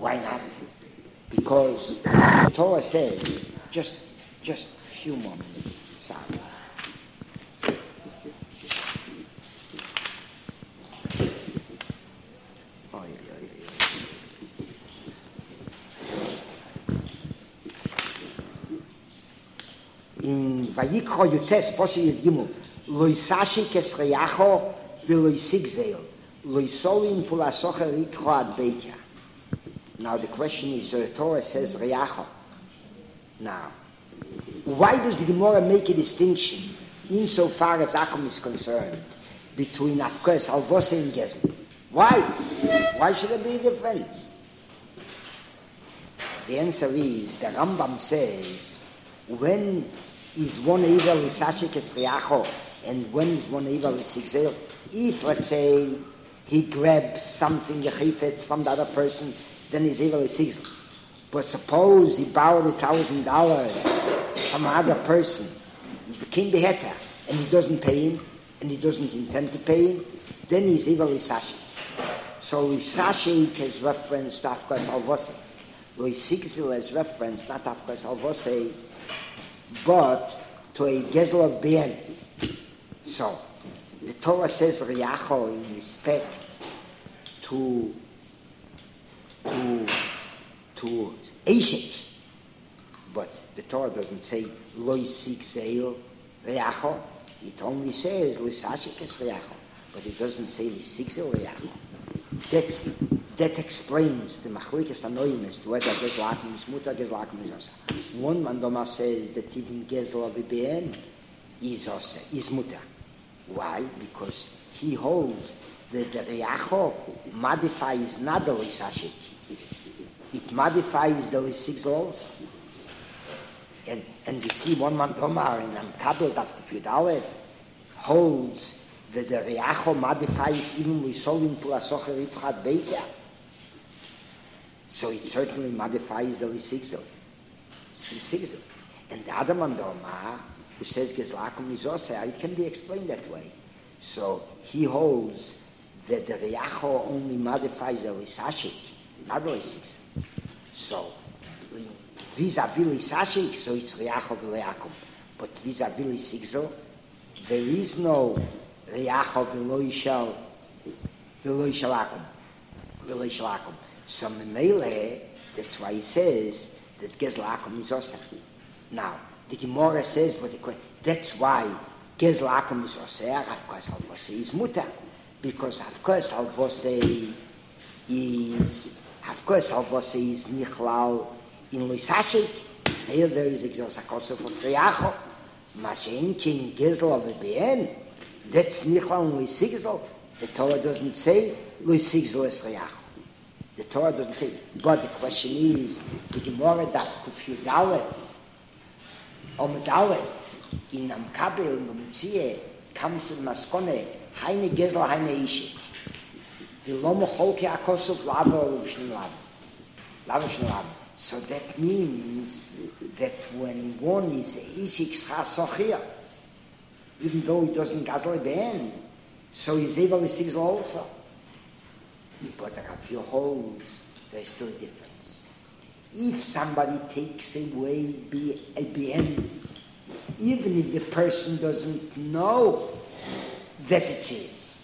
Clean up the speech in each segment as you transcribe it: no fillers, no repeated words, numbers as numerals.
Why not? Because the Torah says, just a few more minutes, sorry. In Vayikra Yutes Poshe Yud Gimel, lo isashi kes reyacho v'lo isigzel, lo isolin pulasocher ritcho ad beitya. Now the question is, the Torah says reyacho. Now, why does the Gemara make a distinction, insofar as Akum is concerned, between Afkos, Alvose, and Gezel? Why? Why should there be a difference? The answer is, the Rambam says, when is one evil Lisashik es Riacho, and when is one evil Lisigzel? If, let's say, he grabs something, Yechifetz, from the other person, then he's evil Lisigzel. But suppose he borrowed $1,000 from another person, he became beheta, and he doesn't pay him, and he doesn't intend to pay him, then he's evil Lisashik. So Lisashik is reference to Afkos Alvose. Lisigzel is reference, not Afkos Alvose, but to a gezel of bien. So, the Torah says riacho in respect to Eshek, but the Torah doesn't say lo yisik riacho. It only says lo yisashik es riacho, but it doesn't say yisik riacho. That explains the machlokes anoim as to whether gezlakum is mutar, gezlakum is osa. One mandoma says that even gezel of ibn is osa, is mutar. Why? Because he holds that the reacho modifies not the lisashik. It modifies the lisix also. And we see one mandoma in Amkabel after Fudalev holds that the reacho modifies even with solving pulasocher itchat beitya. So it certainly modifies the lisigzel. And the other mandoma, who says gezlakum is also, it can be explained that way. So he holds that the reacho only modifies the lisashik, not the lisigzel. So vis-a-vis lisashik, so it's reacho v'leakum. But vis-a-vis lisigzel, there is no reacho v'lo yishalakum. So Memele, that's why he says that gezlakum is osa. Now, the Gemara says, but that's why gezlakum is osa, Afkos Alvose is mutar. Because Afkos Alvose is nichlal in Lisashik. Here there is exosakoso for Friacho. Mashen king gezel of a bien. That's nichlal in Lisigzel. The Torah doesn't say Lisigzel es Friacho. The Torah doesn't say, but the question is, the Gemara daf Kuf Yudalet, or Medalet, in Amkabel, in Mitzvah, comes to the Maskone, Heine Gezel, Heine Ishik. V'lo mocholke akosov lava or l'vishnim lava. So that means that when one is Ishik Schasochia, even though he doesn't Gazel Ben, so he's able to see also. But if you hold, there's still a difference. If somebody takes away a BN, even if the person doesn't know that it is,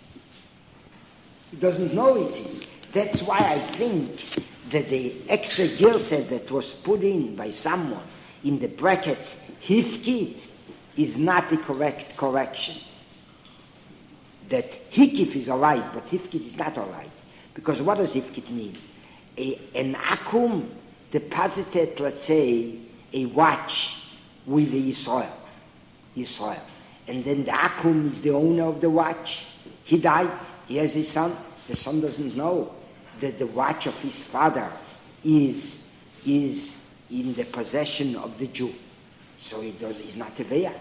he doesn't know it is. That's why I think that the extra girsed that was put in by someone in the brackets, hifkit, is not the correct correction. That hikif is all right, but hifkit is not all right. Because what does hifkit mean? An akum deposited, let's say, a watch with the Yisrael. And then the akum is the owner of the watch. He died. He has his son. The son doesn't know that the watch of his father is in the possession of the Jew. So he's not Teveya.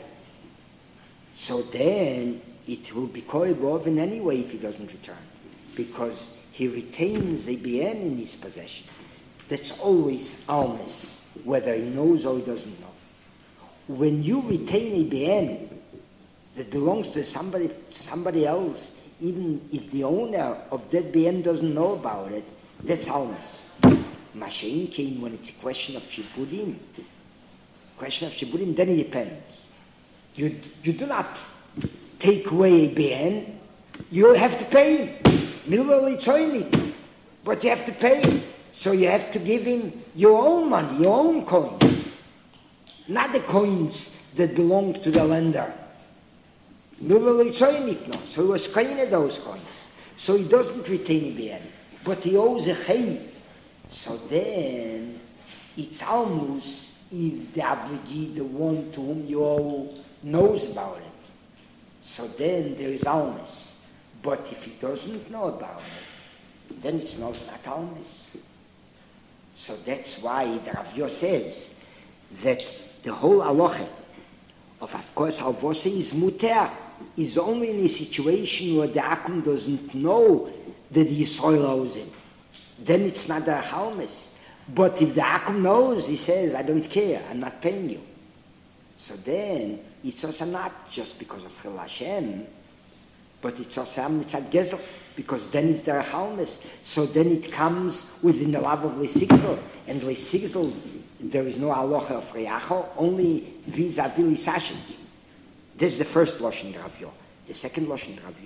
So then it will be Koibov in any way if he doesn't return. Because he retains a BN in his possession. That's always almas, whether he knows or he doesn't know. When you retain a BN that belongs to somebody else, even if the owner of that BN doesn't know about it, that's almas. Mashen came when it's a question of Shibudim. Then it depends. You do not take away a Ben, you have to pay him. Milvah Litzoinik. But you have to pay him. So you have to give him your own money, your own coins. Not the coins that belong to the lender. Milvah Litzoinik, no. So he was paying those coins. So he doesn't retain a Ben, but he owes a chayv. So then, it's almost if the abogee, the one to whom you owe, knows about it. So then there is almost. But if he doesn't know about it, then it's not almost. So that's why the Rav Yo says that the whole halacha of course, halvose is muter, is only in a situation where the akum doesn't know that the Yisrael owes him. Then it's not a halmes. But if the akum knows, he says, I don't care, I'm not paying you. So then, it's also not just because of Chil Hashem, but it's also mitzad gezel, because then it's the halmes. So then it comes within the love of Lesigzel. And Lesigzel, there is no halacha of Reacho, only vis-a-vis Lisashik. This is the first Lashon Rav Yo. The second Lashon Rav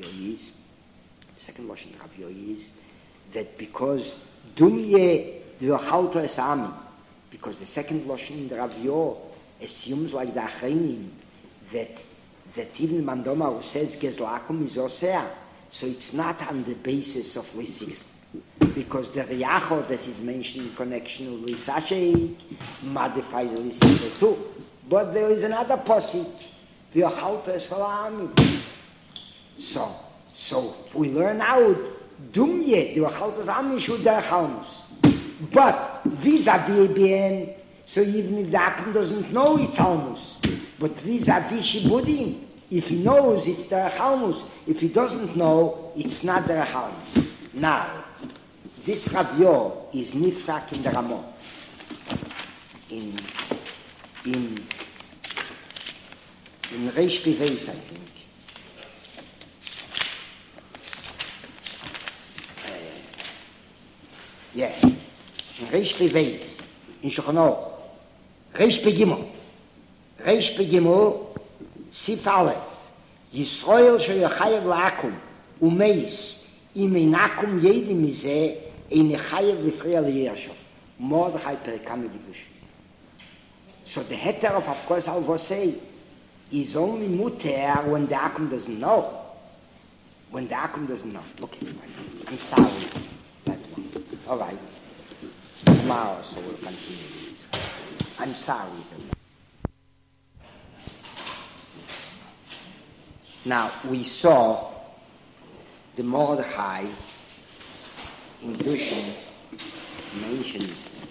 Yo is that because Dumye v'chalto es amin, because the second Lashon Rav Yo assumes like the Achreinim that even the Mandoma who says Gezlakum is Osea, so it's not on the basis of Lisig, because the Riacho that is mentioned in connection with Lisashik modifies Lisig too. But there is another posik, v'chalto es amin. So we learn out Dumye, the Wachaltas Amin should der Chalmus. But vis-a-vis ABN, so even if the Akum doesn't know it's Chalmus, but vis-a-vis Shibudim, if he knows it's der Chalmus, if he doesn't know, it's not der Chalmus. Now, this Rav Yo is nifsak in the Ramah. In Reish Beveis, I think. Yeah, in Reish Beveis, in Shulchan Aruch, Reish Begimel, Sif Aleph, Yisrael sheyachayev la'akum, umeis, im einakum yedi mizeh, ein echayev lifrei aliyashov. Mordechai Perikam Divush. So the heter of course, halvosei, is only muter when the akum doesn't know. When the akum doesn't know. Okay, I'm sorry. All right. Tomorrow, so we'll continue this. I'm sorry. Now, we saw the Mordechai in Dushin mentions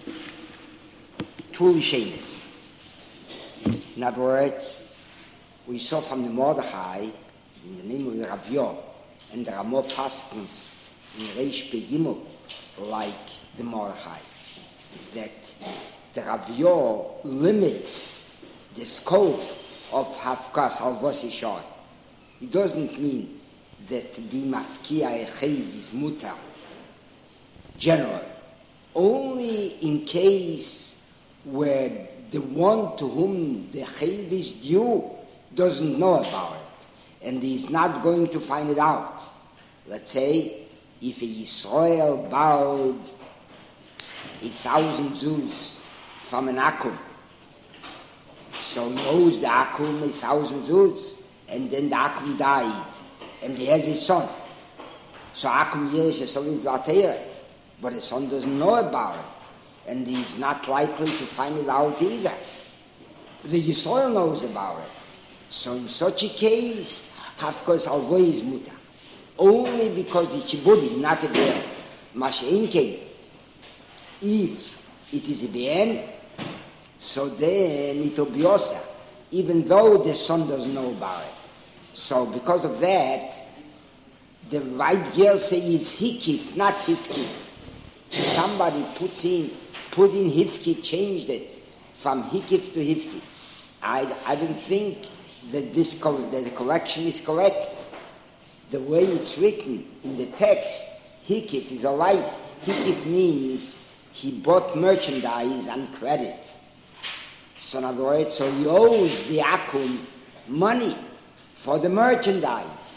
two Rishenis. In other words, we saw from the Mordechai, in the name of the Rav Yo, and the Ramot Paskins in Reish Begimel, like the Mordechai, that the Rav Yo limits the scope of Hafkas Halvos Ishar. It doesn't mean that to be Mafkia Echev is mutar. General. Only in case where the one to whom the Echev is due doesn't know about it, and he's not going to find it out. Let's say, if a Yisrael borrowed 1,000 zuz from an akum, so he owes the akum 1,000 zuz, and then the akum died, and he has his son. So akum yesh is only vateire, but his son doesn't know about it, and he's not likely to find it out either. The Yisrael knows about it. So in such a case, Hafkos Alvoy is mutar. Only because it's Shibudi, not a BN. Mash'enken, if it is a BN, so then it will be Osa, even though the son doesn't know about it. So because of that, the right Gerse is Hikit, not Hifkit. Somebody put in Hifkit, changed it from Hikit to Hifkit. I don't think that that the correction is correct. The way it's written in the text, Hikif is all right. Hikif means he bought merchandise on credit. So in other words, so he owes the Akum money for the merchandise.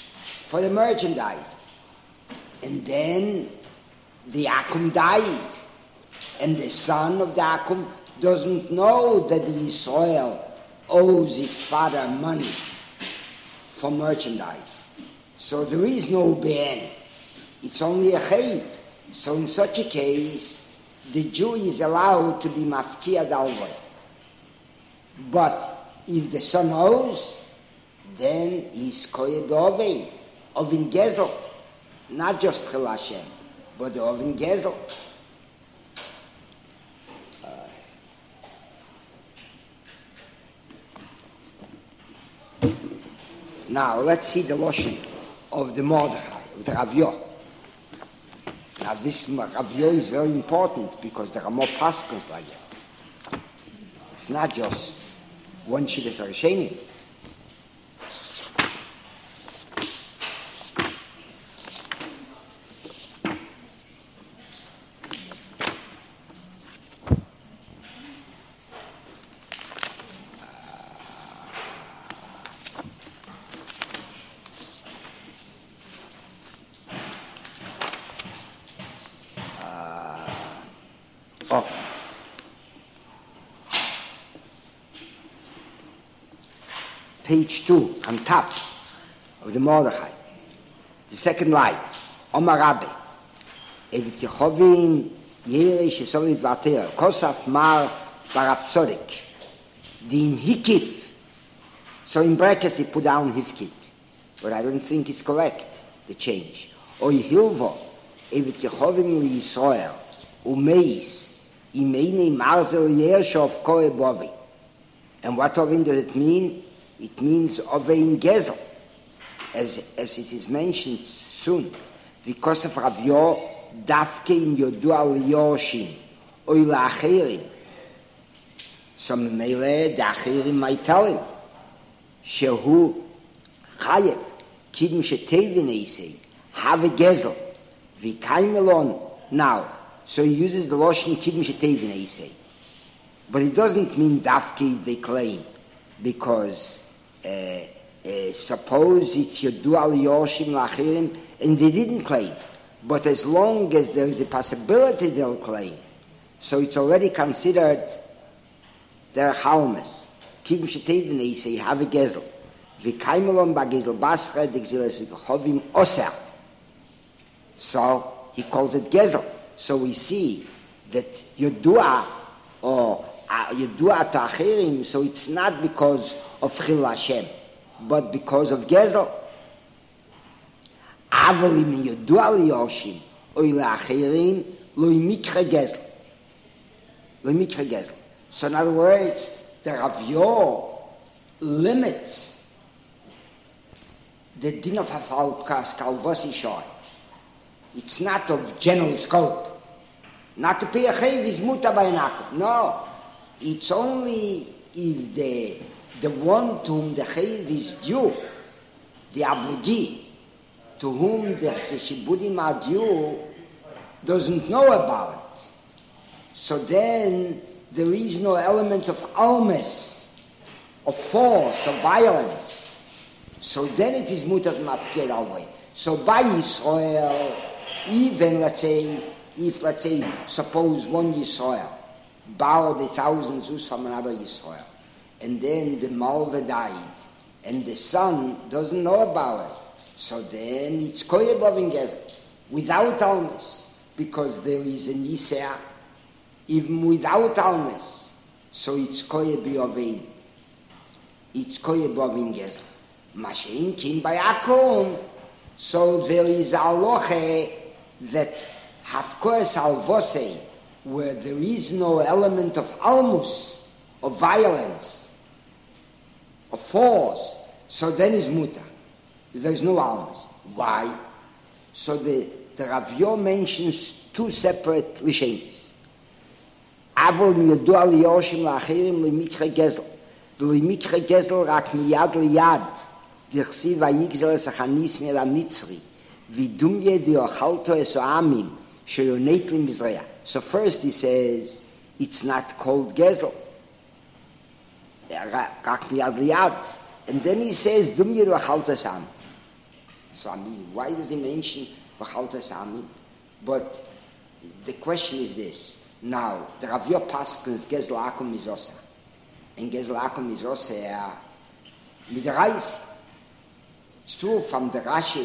And then the Akum died. And the son of the Akum doesn't know that the Yisrael owes his father money for merchandise. So there is no Ben. It's only a chayv. So in such a case, the Jew is allowed to be mafkia dalvoi. But if the son owes, then he's koyeh be'ovein, ovin gezel. Not just chil Hashem, but the ovin gezel. Now let's see the Loshen of the Mordechai, of the Rav Yo. Now this Rav Yo is very important because there are more paskos like that. It's not just one Shidduch Rishonim. Page 2, on top of the Mordechai, the second line, Omar Rabbi, Evit Yechovim Yere Shesovit Vater, Kosaf Mar Barapsodik, Dim Hikif. So in brackets he put down Hifkit, but I don't think it's correct, the change. Oy Hilvo, Evit Yechovim Yisrael, Umeis, Imeini Marzel Yershov Koe Bovi. And what does it mean? It means Ovein Gezel, as it is mentioned soon, because of Rav Yo, Dafke im Yodu al Yoshim, Oy La'achirim. So Memele, the Achirim might tell him, Shehu Chayev, Kidm Shetevin Eisei, have a Gezel, Vikaimelon, now. So he uses the Loshen Kidm Shetevin Eisei. But it doesn't mean Dafke, they claim, because suppose it's Yodu al Yoshim Lachirim, and they didn't claim. But as long as there is a possibility they'll claim, so it's already considered their Chalmes. Kivim Shetevin, they say, have a Gezel. V'kaimelon ba'gezel basra, d'exeles v'chovim oser. So he calls it Gezel. So we see that Yodua, or Yodua Ta'achirim, so it's not because of Chil Hashem, but because of Gezel. Avolim Yodua Liyoshim, Oy La'achirim, Loi Mikre Gezel. Loi Mikre Gezel. So in other words, the Rav Yo limits the din of Hafal Kalvosi Shor. It's not of general scope. Not to pay a chayv is muta b'enakum. No. It's only if the one to whom the chayv is due, the ablugi, to whom the shibudim are due, doesn't know about it. So then there is no element of almes, of force, of violence. So then it is muta mafked alway. So by Yisrael, even let's say, suppose one Yisrael borrowed 1,000 zuz from another Yisrael, and then the Malva died, and the son doesn't know about it, so then it's koyeh b'ovin gezel, without almes, because there is a nisea, even without almes, so it's koyeh b'ovin, it's koyeh b'ovin gezel. Mashein kim bayakum, so there is a aloche that Hafkoes Alvosei, where there is no element of almus, of violence, of force, so then is muta. There is no almus. Why? So the Rav Yo mentions two separate rishonos. Avol miyodu al yoshim la'achirim limikre gezel. Limikre gezel rak miyad liyad. Dirchsi vayigzel es achanis mel ha-mitzri. Vidumye di ochalto es o-amim. Sheyonetlim Mizreya. So first he says, it's not called Gezel. And then he says, Dum Yir V'chaltas Am. So I mean, why does he mention V'chaltas Amim? But the question is this. Now, the Rav Yo Paskins Gezel Akum Mizosa. And Gezel Akum Mizosa Midaraisi. It's true from the Rashi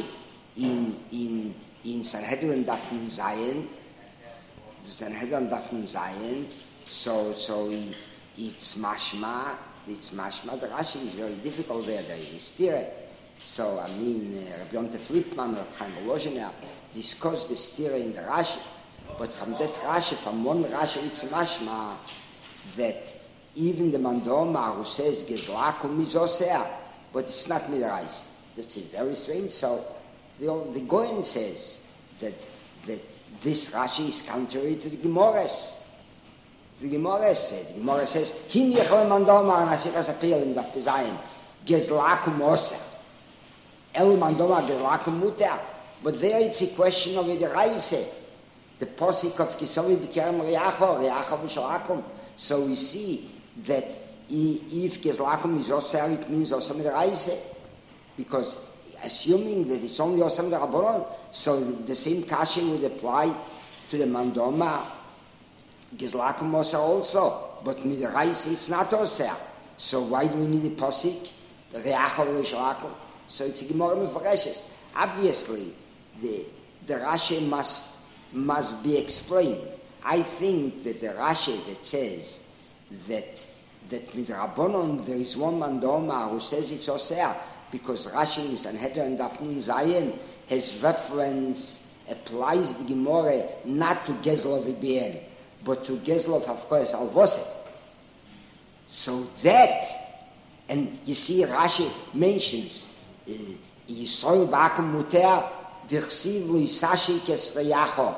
in Sanhedrin Daf Nun Zayin, the Sanhedrin Daf Nun Zayin, so it's mashma, the Rashi is very difficult there is stira. So, I mean, Rabbi Yonte Flipman or Chaim Volozhiner discussed the stira in the Rashi, but from that Rashi, from one Rashi, it's mashma that even the Mandoma who says Gezlakum Mizosea, but it's not Midarais. That's very strange. So the Goyen says that this Rashi is contrary to the Gemores. The Gemara says, Hin yechol mandoma nasichas apilim daf bezayin gezlakum osa. El mandoma gezlakum muter. But there it's a question of the Reise. The posik of Kisovi became Riacho v'shalakum. So we see that if gezlakum is osa, it means osa with the Reise. Because assuming that it's only osa with the Rabbanon, so the same kasha would apply to the mandoma Gezlakum Osa also, but with the rice it's not Osa. So why do we need a posik? The Reachov Rishlakum. So it's a Gemara Mefareshes. Obviously, the Rashi must be explained. I think that the Rashi that says that with Rabbanon there is one Mandoma who says it's Osa, because Rashi in Sanhedrin and Daf Nun Zayin his reference applies the Gemara not to Gezlov Ibn, but to Gezlov Hafkoyes Alvose. So that, and you see Rashi mentions, Yisrael Ba'akum Muter, Dirsiv Lo Yisashik Es Riacho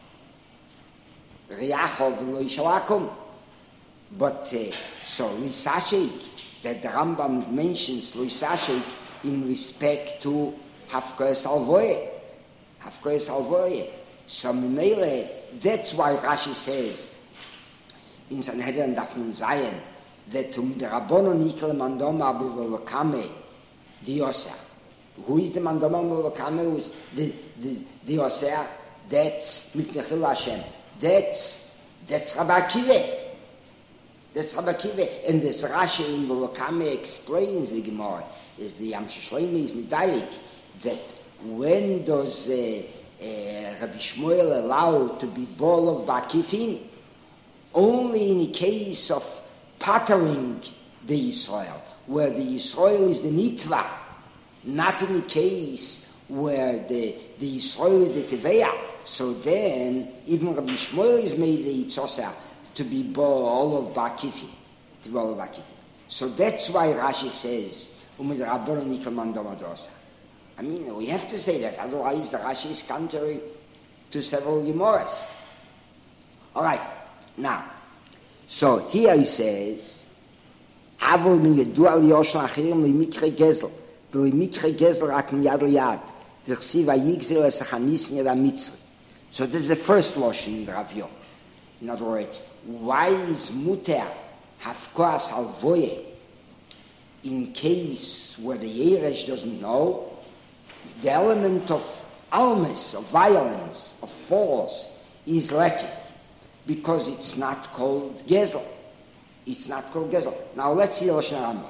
V'Lo Yishalakum. But, so Lo Yisashik, that the Rambam mentions Lo Yisashik in respect to Hafkoyes Alvoye. So Mimele, that's why Rashi says in Sanhedrin Daf Nun Zayin that to the Rabbonon Ikel Mandoma B'Vokame the Osa. Who is the Mandoma B'Vokame? Who is the Osa? That's Mitnechil Hashem. That's Rabbi Akiva. That's Rabbi Akiva. And this Rashi in B'Vokame explains the Gemara is the Yam Shlomi is Midayik that when does Rabbi Shmuel allowed to be ball of Bakifim? Only in the case of pattering the Israel, where the Israel is the Nitva, not in the case where the Israel is the Teveya. So then, even Rabbi Shmuel is made the Itzosa to be ball of Bakifim. So that's why Rashi says, Umid Rabbanon Nikal Mandomadosa. I mean, we have to say that, otherwise the Rashi is contrary to several Gemaras. All right, now, so here he says, Avol min yedu al yoshla achirim limikre gezel, limikre gezel rak miyad liyad, tirsi vayigzel esachanis miyad mitzri. So this is the first lotion in the Rav Yo. In other words, why is muter hafkoas alvoye in case where the Yeresh doesn't know? The element of almas, of violence, of force is lacking because it's not called Gezel. It's not called Gezel. Now let's see Lashon Rambam.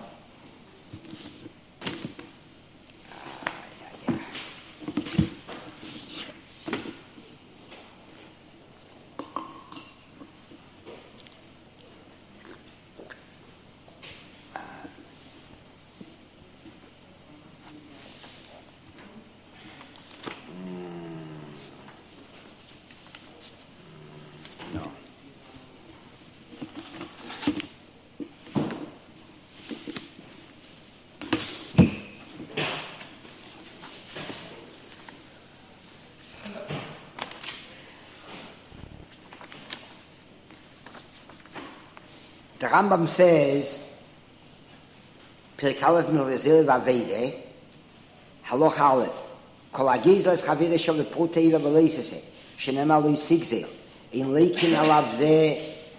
The Rambam says, Perek Aleph Milazil Vavede, Haloch Aleph, Kol Agizlas Chavire Shov Lepotei Vaveleisese, שנאמר לו יסיגזל, אין לייקין עליו זה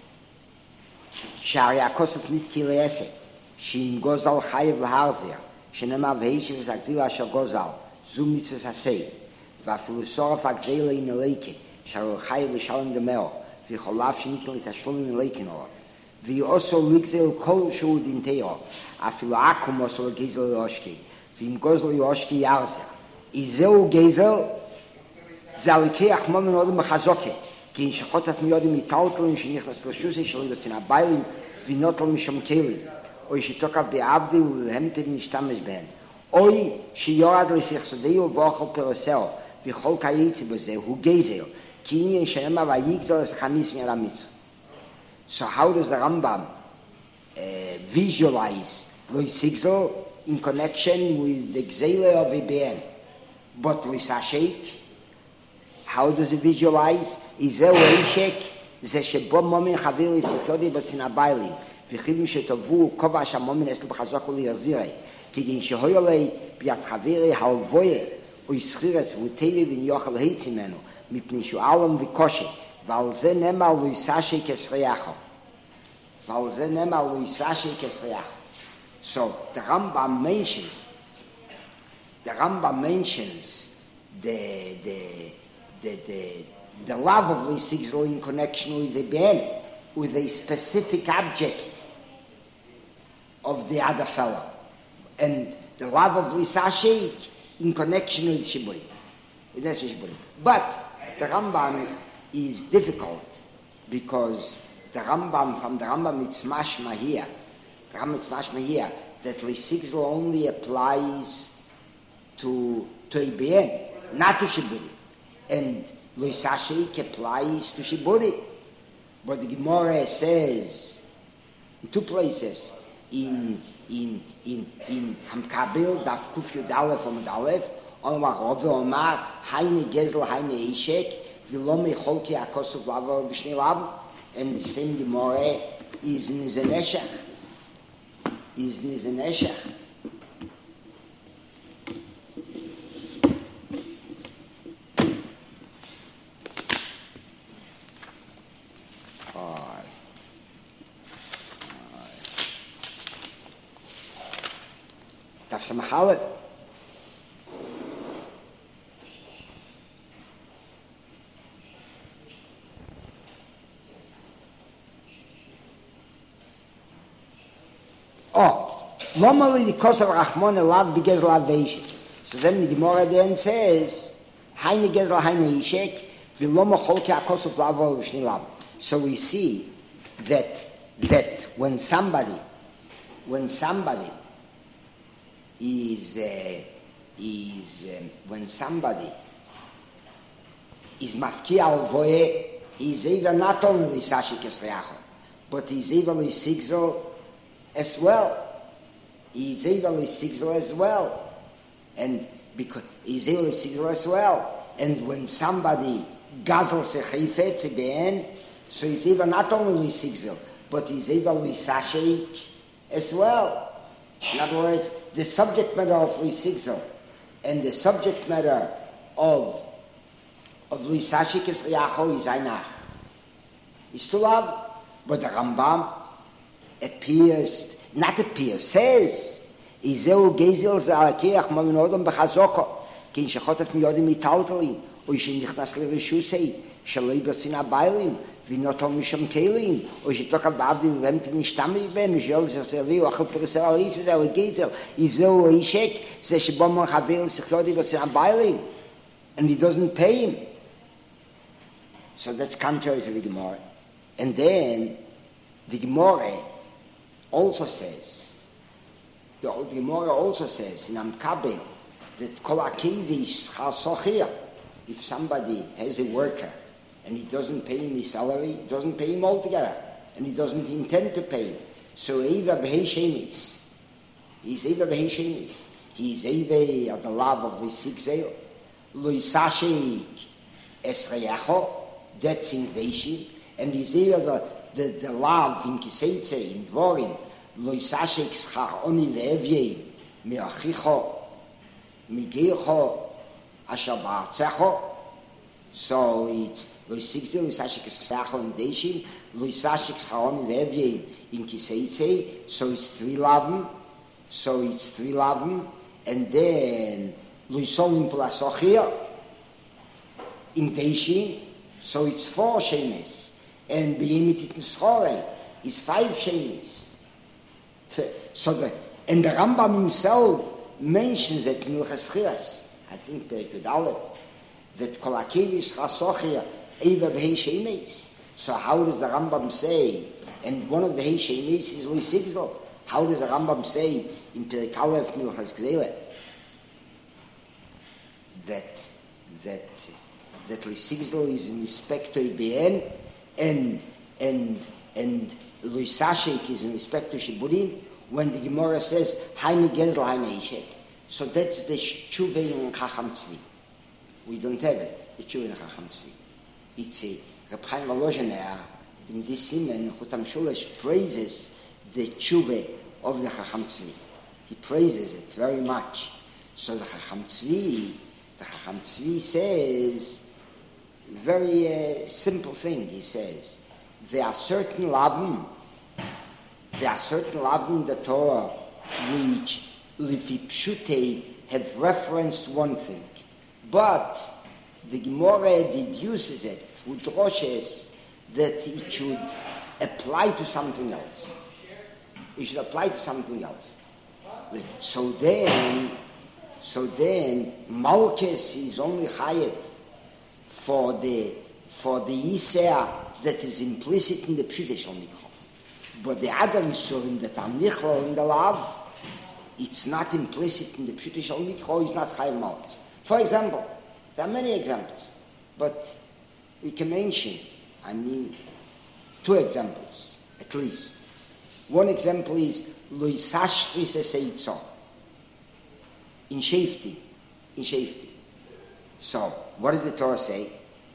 שהרי הכוסף נתקי לעסק, שאם גוזל חייב להרזר, שנאמר והישב וסגזיל אשר גוזל, זו מצווה עשה, ואפילו שורף הגזילה אין הלייקין, שהרי חייב לשלם דמאו, ויכוליו שניתן לתשלום אין לייקין עליו. ויעשו לגזל כל שהוא דינתרו, אפילו עקום עשו לגזל ליושקי, ואם גוזל ליושקי ירזר. איזהו גזל, זה הלקח מומן אודם בחזוקה, כי אין שחוטת מיודים מטלטלים שנכנס לשוסי שלו יוצאים הביילים ונוטל משום כלים, או שתוקף בעבדי ולהמתב נשתמש בהן, או שיורד לסכסודאו ואוכל פרוסאו, וכל קייצי בזה הוא גזל, כי עניין שנאמר ויגזל לסחמיס מעל המצווה. So how does the Rambam visualize Lois Sigzal in connection with the Gzele of Ibn? But Lois Hashek, how does he visualize? Izeu Eishek, זה שבו מומין חביר לסתודי בצין הביילים, וחיבים שטובו כובע שהמומין אסלו בחזוק ולירזירי, כגין שהוי עלי ביד חברי הלבויה, או יסחירס וטלי וניוכל היצי ממנו, מפני שהוא עלם וקושי, ועל זה נאמר לו יסשי כסריחו. ועל זה נאמר לו יסשי כסריחו. So the Rambam mentions the love of Lysigzal in connection with the Ben, with a specific object of the other fellow. And the love of Lysashik in connection with Shiburi. But the Rambam is difficult because from the Rambam it's mashma here. The Rambam it's mashma here that Lysigzal only applies to Ibn, not to Shiburi. And Lysashik applies to Shiburi. But the Gemara says in two places in Hamkabel Daf Kuf Yud Aleph Amud Aleph Omar Rove Omar Hayne Gezel Hayne Ishek Vilome Cholki Akosov Lava B'Shnei Lav, and the same Gemara is in Zeneshach. Daf Samahalet. Normally the cause of Rahman Elav begins Lav Veishik. So then the Gemara then says, Haine Gezel Haine Ishek, Viloma Cholki Akosov Lavo V'Shnei Lav. So we see that when somebody is mafki al voye, is either not only Lisashi Kesreacho, but is either Lisigzal as well. He's either Lisigzal as well, and because he's either Lisigzal as well, and when somebody gazels a chayfetz ben, so he's either not only Lisigzal, but he's either Lisashik as well. In other words, the subject matter of Lisigzal and the subject matter of Lisashik Esriacho is Einach. It's to love, but the Rambam says, Izeu Gezel Zalakeach Maminodam Bechazoko, Kin Shechotet Miyodim Mitaltalim, or Shinichnas Lirishusei, Shalei Batzina Bailim, Vinotom Misham Kelim, or Shitoka Babdi Vemtin Nishtami Ben, Jol Zervi, or Chilperisel Alitz with our Gezel, Izeu Ishek, says Shibomon Havel Sikhodi Batzina Bailim, and he doesn't pay him. So that's contrary to the Gemara. And then the Gemara also says, in Amkabel, that Kol Akevi Shchar Sochir, if somebody has a worker and he doesn't pay him his salary, doesn't pay him altogether, and he doesn't intend to pay him, so Eva Behei Shemis, he's Eva Behei Shemis, he's Eva of the love of the Sigzale, Loisashik Esreacho, that's in Deshi, and he's Eva the love in Kiseitze, in Dvorim, Loisashik Schar Oni Leevye, Meachicho, Migircho, Asher Ba'artzecho, So it's Loisixil, Loisashik Sachon and Deshin, Loisashik Schaon Vevye in Kiseitse, so it's 3 lavim, and then Loisolim Pulasochia in Deshin, so it's 4 shemes, and Beyemitit Nschore is 5 shemes. And the Rambam himself mentions it in Ilchas Chiras, I think Perikut Aleph, that Kolakevis Chasochia Eva B'Hei Shemes. So how does the Rambam say, and one of the Hei Shemes is Loisigzel, how does the Rambam say in Perikut Aleph in Ilchas Gzele that Loisigzel is in respect to Ibn and Loisashik is in respect to Shiburin, when the Gemara says Haine Genzel Haine Ishek. So that's the Tshuva in Chacham Tzvi. We don't have it, the Tshuva in Chacham Tzvi. It's a Reb Chaim Volozhiner in this Siman, Chotam Shulash praises the Tshuva of the Chacham Tzvi. He praises it very much. So the Chacham Tzvi says a very simple thing. He says there are certain lavim in the Torah which Lifi Pshutei have referenced one thing, but the Gemara deduces it through droshes that it should apply to something else. It should apply to something else. So then Malchus is only chayev for the Yisea that is implicit in the Pshutei Shel Mikra. But the other Yisurim that are Nichol in the Lav, it's not implicit in the Pshutei Shel Mikra, it's not chayev Malchus. For example, there are many examples, but we can mention, 2 examples, at least. One example is Loisashris Eseitzo, in safety. So, what does the Torah say?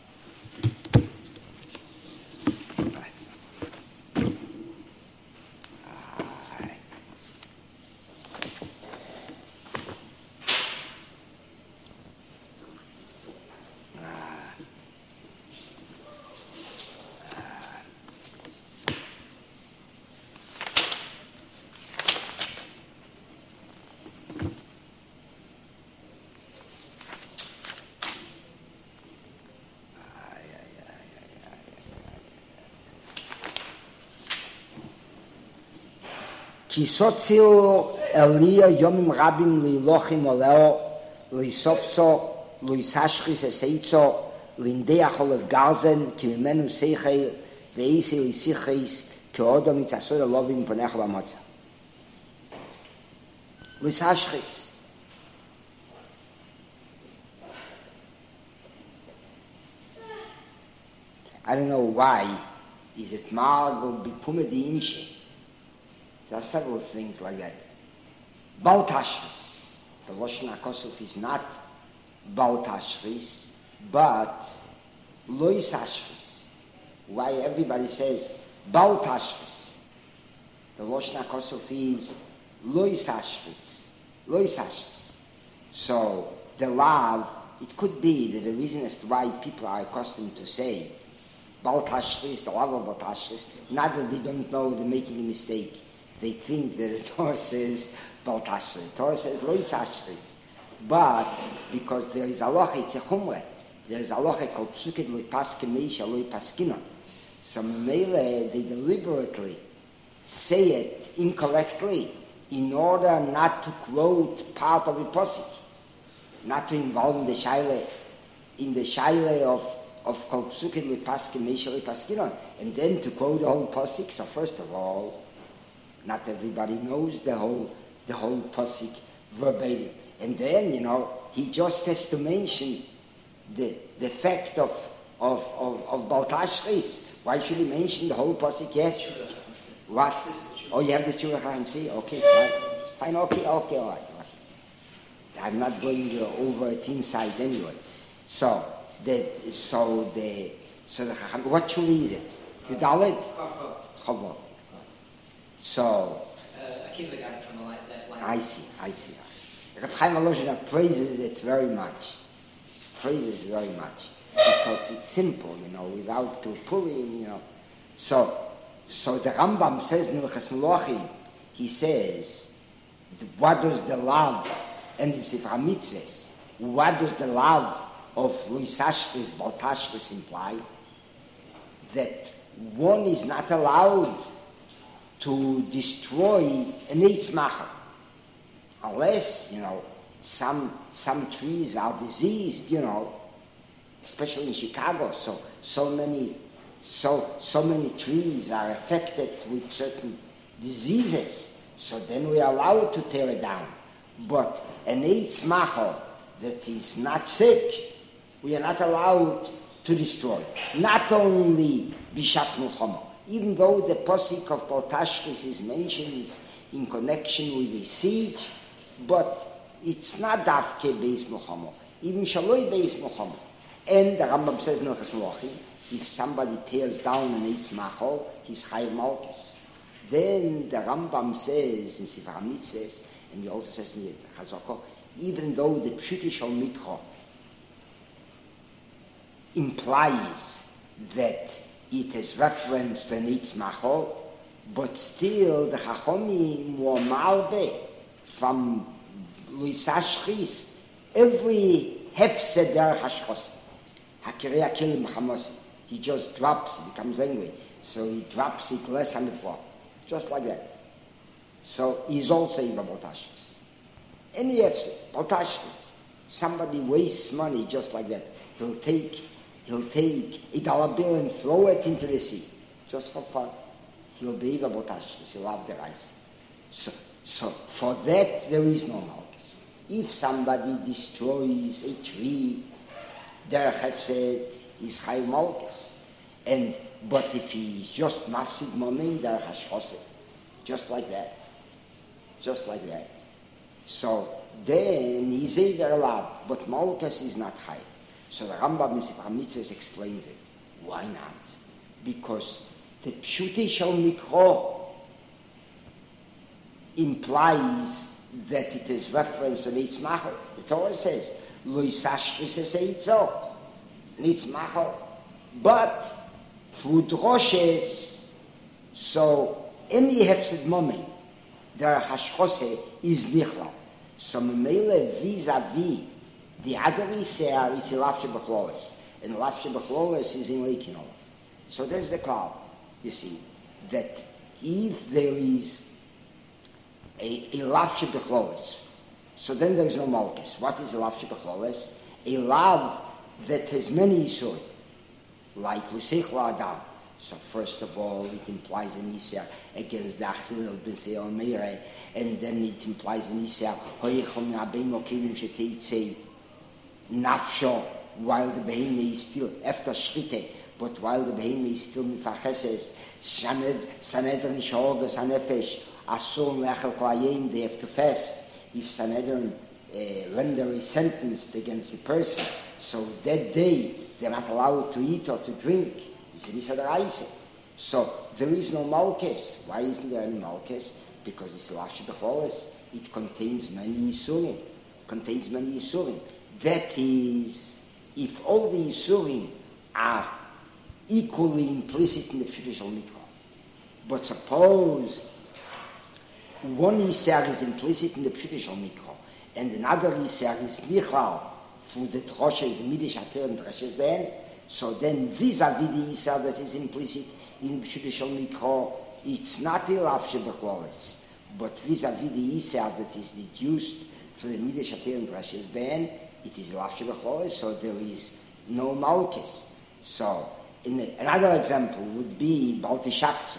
Kisotziu Elia Yomim Rabim Lilochim Oleo Lisofso Luisashchis Eseitzo Lindeach Olev Garzen Kimimenu Seichei Veisi Lisichis Keodom Itzasor Elovim Ponech Vamotza Luisashchis. I don't know why. Is it Marg or Bikumedi Inche? There are several things like that. Baal Tashris. The Lashon HaKosuf is not Baal Tashris, but Lois Ashris. Why everybody says Baal Tashris? The Lashon HaKosuf is Lois Ashris. Lois Ashris. So the Lav, it could be that the reason as to why people are accustomed to say Baal Tashris, the Lav of Baal Tashris, not that they don't know they're making a mistake. They think that the Torah says Baal Tashris. The Torah says Lois Ashris. But because there is halacha, it's a chumrah. There is halacha called Psuket Loi Paske Meisha Loi Paskina. So Mele, they deliberately say it incorrectly in order not to quote part of the posik, not to involve in the shaila of Kol Psuket Loi Paske Meisha Loi Paskina, and then to quote the whole posik. So first of all, not everybody knows the whole posik verbatim. And then, he just has to mention the fact of Baal Tashris. Why should he mention the whole posik? Yes. What? Oh, you have the Tshuva Chaim. See? Okay, fine. Okay, all right. I'm not going over it inside anyway. So the Chacham. What Tshuva is it? Yudalet? Chavot. So, a kindergarten from the left line. I see. Reb Chaim Volozhiner praises it very much. because it's simple, without pulling, So the Rambam says in Hilchos Melachim, he says, what does the love and the Sefer HaMitzvahs, what does the love of Luisashkis, Baltashkis imply? That one is not allowed to destroy an Eitz Machal, unless, some trees are diseased, especially in Chicago, so many trees are affected with certain diseases, so then we are allowed to tear it down. But an Eitz Machal that is not sick, we are not allowed to destroy. Not only Bishas Milchama, even though the posik of Baltashkis is mentioned in connection with the siege, but it's not Davke Beis Milchama, even Shaloi Beis Milchama. And the Rambam says in Hilchos Melachim, if somebody tears down an Eitz Machal, he's Chayav Malkus. Then the Rambam says in Sefer HaMitzvahs, and he also says in the Chazakah, even though the Pshuti Shal Mikra implies that it is reference to an Eitz Machal, but still the Chachomim were malbe from Luisashchis every hefsed derech hashchos. Hakirei Akilim Chamosi. He just drops, he becomes angry, so he drops it less on the floor, just like that. So he's also in Baltashkis. Any hefsed, Baltashkis. Somebody wastes money just like that. He'll take a dollar bill and throw it into the sea, just for fun. He'll be Baltashkis. He'll have the rice. So for that there is no malchus. If somebody destroys a tree, derech hefsed is chayav malchus. But if he's just mafsid momin, derech hashchoseh, just like that. So then he's either allowed, but malchus is not chayav. So the Rambam in Sefer HaMitzvahs explains it. Why not? Because the Pshuti Shal Mikro implies that it is reference to Eitz Machal. The Torah says, Lo Yisashkis es Eitzo, Eitz Machal. But through droshes, so any hefsed moment, der hashchose is nichlal. So memele vis-a-vis the other Isser is a Lafshe Bechlolis, and Lafshe Bechlolis is in Leikinol. So there's the cloud, you see, that if there is a Lafshe Bechlolis, so then there is no Malchus. What is a Lafshe Bechlolis? A love that has many Yisurim, like Luseichla Adam. So first of all, it implies an Isser against the Achilel B'Seil Meireh, and then it implies an Isser, Hoichom Na'beim Okelim Sheteitzei, Nafsho, while the Behemah is still after Shchite, but while the Behemah is still Mifacheses, Sanhedrin Shogas Hanefesh, Asun Lechel Klayim, they have to fast. If Sanhedrin render a sentence against a person, so that day they're not allowed to eat or to drink. So there is no Malchus. Why isn't there any Malchus? Because it's Lafshe Bechlolis. It contains many Yisurim. That is, if all the Yisurim are equally implicit in the Pshuti Shal Mikra. But suppose one Yisar is implicit in the Pshuti Shal Mikra, and another Yisar is Nichlal through the Droshes, the Midish Hater and Droshes Ben, so then vis-a-vis the Yisar that is implicit in the Pshuti Shal Mikra, it's not a Lafshe Bechlolis, but vis-a-vis the Yisar that is deduced through the Midish Hater and Droshes Ben, it is Lafshe Bechlolis, so there is no Malchus. So another example would be Baltishakta.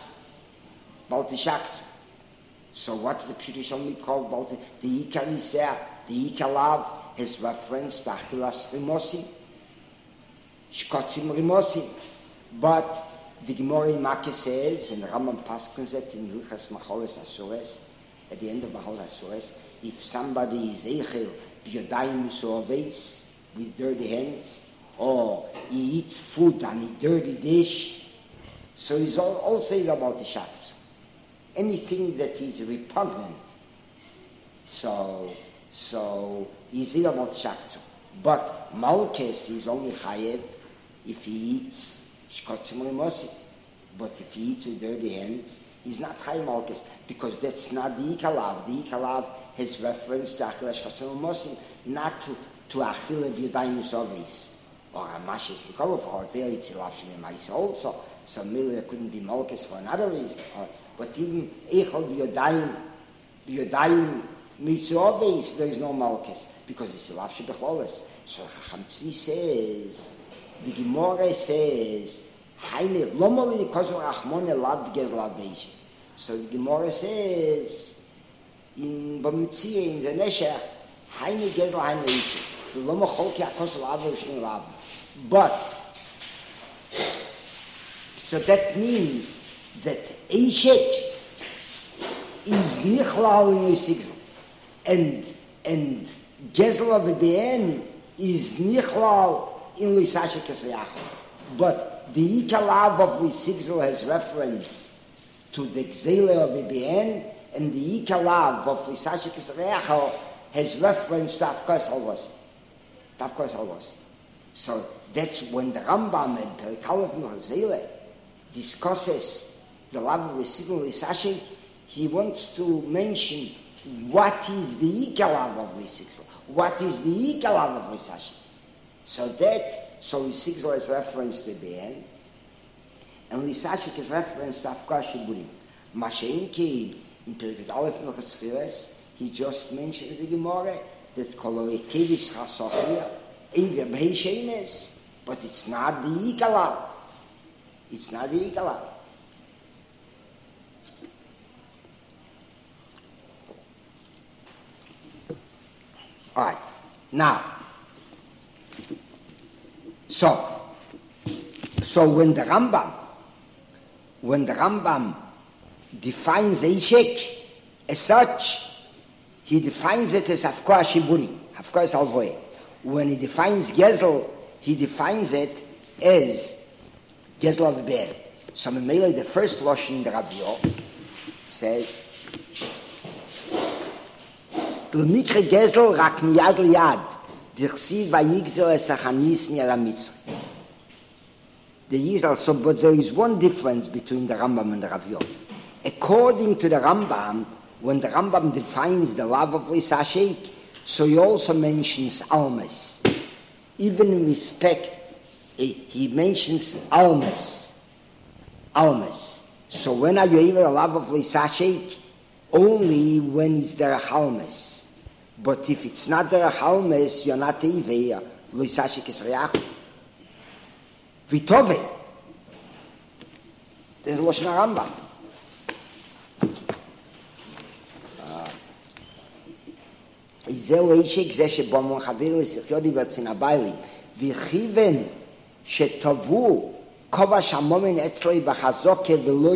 So what's the Pshuti Shal Mikra? The Ikar Yisar, the Ikar Lav has reference to Achilas Rimosim, Shkotzim Rimosim. But the Gemara in Makkah says, and the Rambam Paskins it in Hilchos Macholes Asures, at the end of Macholes Asures, if somebody is Eichel, B'yodayim Usoveis, with dirty hands, or he eats food on a dirty dish, so he's all said about the Shabbos. Anything that is repugnant, so he's in about Shabbos. But Malchus is only Chayev If he eats, shkotzim lemosi. But if he eats with dirty hands, he's not Chai Malkus, because that's not the Ikalav. The Ikalav has reference to Achil shkotzim lemosi, not to Achil b'yadayim usovis. Or a Mashis Nikolov, or there it's a Lavshin Maisa also. So Miller couldn't be Malkus for another reason. But even Echol b'yadayim mitzovis, there is no Malkus, because it's a Lavshin Becholis. So Chacham Tzvi says, the Gemara says, Heine lomoli kozol achmon elad gezla beish. So the Gemara says in Bamitzia in the Nesher, Heine gezla heine beish. The lomo cholki akosol avo shnei lav. But so that means that Eishek is nichlal in Yisigzel, and gezla v'be'en is nichlal in Lisashik Kesayach. But the Ikalav of Lisigzel has reference to the Gzele of Ibn, and the Ikalav of Lisashik Kesayach has reference to Afkas Halvos. So that's when the Rambam and Perikalev Gzele discusses the Lav of Lisigzel Lisashik, he wants to mention what is the Ikalav of Lisigzel, what is the Ikalav of Lisashik. So Lisigzel is reference to the end, and Lisashik is reference to Afkar Shiburim. Mashein Kein, in Perikut Aleph Milchas Chiles, he just mentioned in the Gemara that Koloi Kevish Chasochia, in Rebbe Shemes, but it's not the Ikalav. It's not the Ikalav. All right, now, so when the Rambam defines Eishek as such, he defines it as Afkar Shiburim, Afkar Salvoe. When he defines Gezel, he defines it as Gezel of Be'er. So Memele, the first Lashon in the Ravio, says, L'mikre Gezel rak miyad liyad, d'chsiv vayigzel es achanis mi'al Mitzri. There is also, but there is one difference between the Rambam and the Rav Yo. According to the Rambam, when the Rambam defines the love of Lisashik, so he also mentions almas. Even in respect, he mentions almas. So when are you able to love of Lisashik? Only when it's there a halmas. But if it's not there a halmas, you're not able. Lisashik is reach. Vitove. There's Lashon Rambam. זהו אישק זה שבו מוחביר לשיחיודי ברצין הביילים וכיוון שטבו כובש המומן אצלי בחזוקה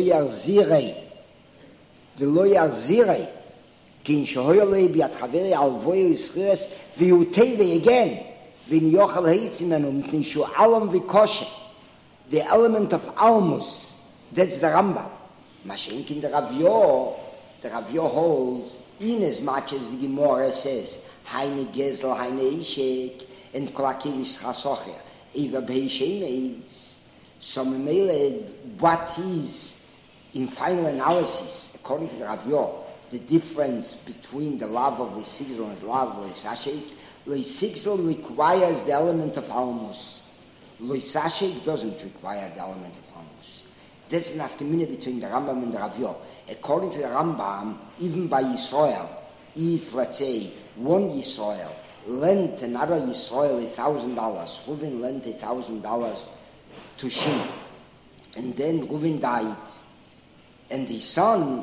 ולא יחזירי כי נשהוי עלי ביד חברי על בוי ישחירס ויוטה ויגן ונוכל היץ ממנו מפני שהוא אלם וקושה. The element of almus, that's the Rambam. Mashenk in the Rav Yo holds in as much as the Gemara says, Heine Gezel, Heine Ishek, and Kolakivis Chasocher, Eva Beishemes. So Memele, what is, in final analysis, according to the Rav Yo, the difference between the love of Lisigzel and the love of Lisashik? Lisigzel requires the element of almus. Lisashik doesn't require the element of almus. That's an aftermina between the Rambam and the Rav Yo. According to the Rambam, even by Yisrael, if, let's say, one Yisrael lent another Yisrael $1,000, Reuven lent $1,000 to Shimon, and then Reuven died, and his son,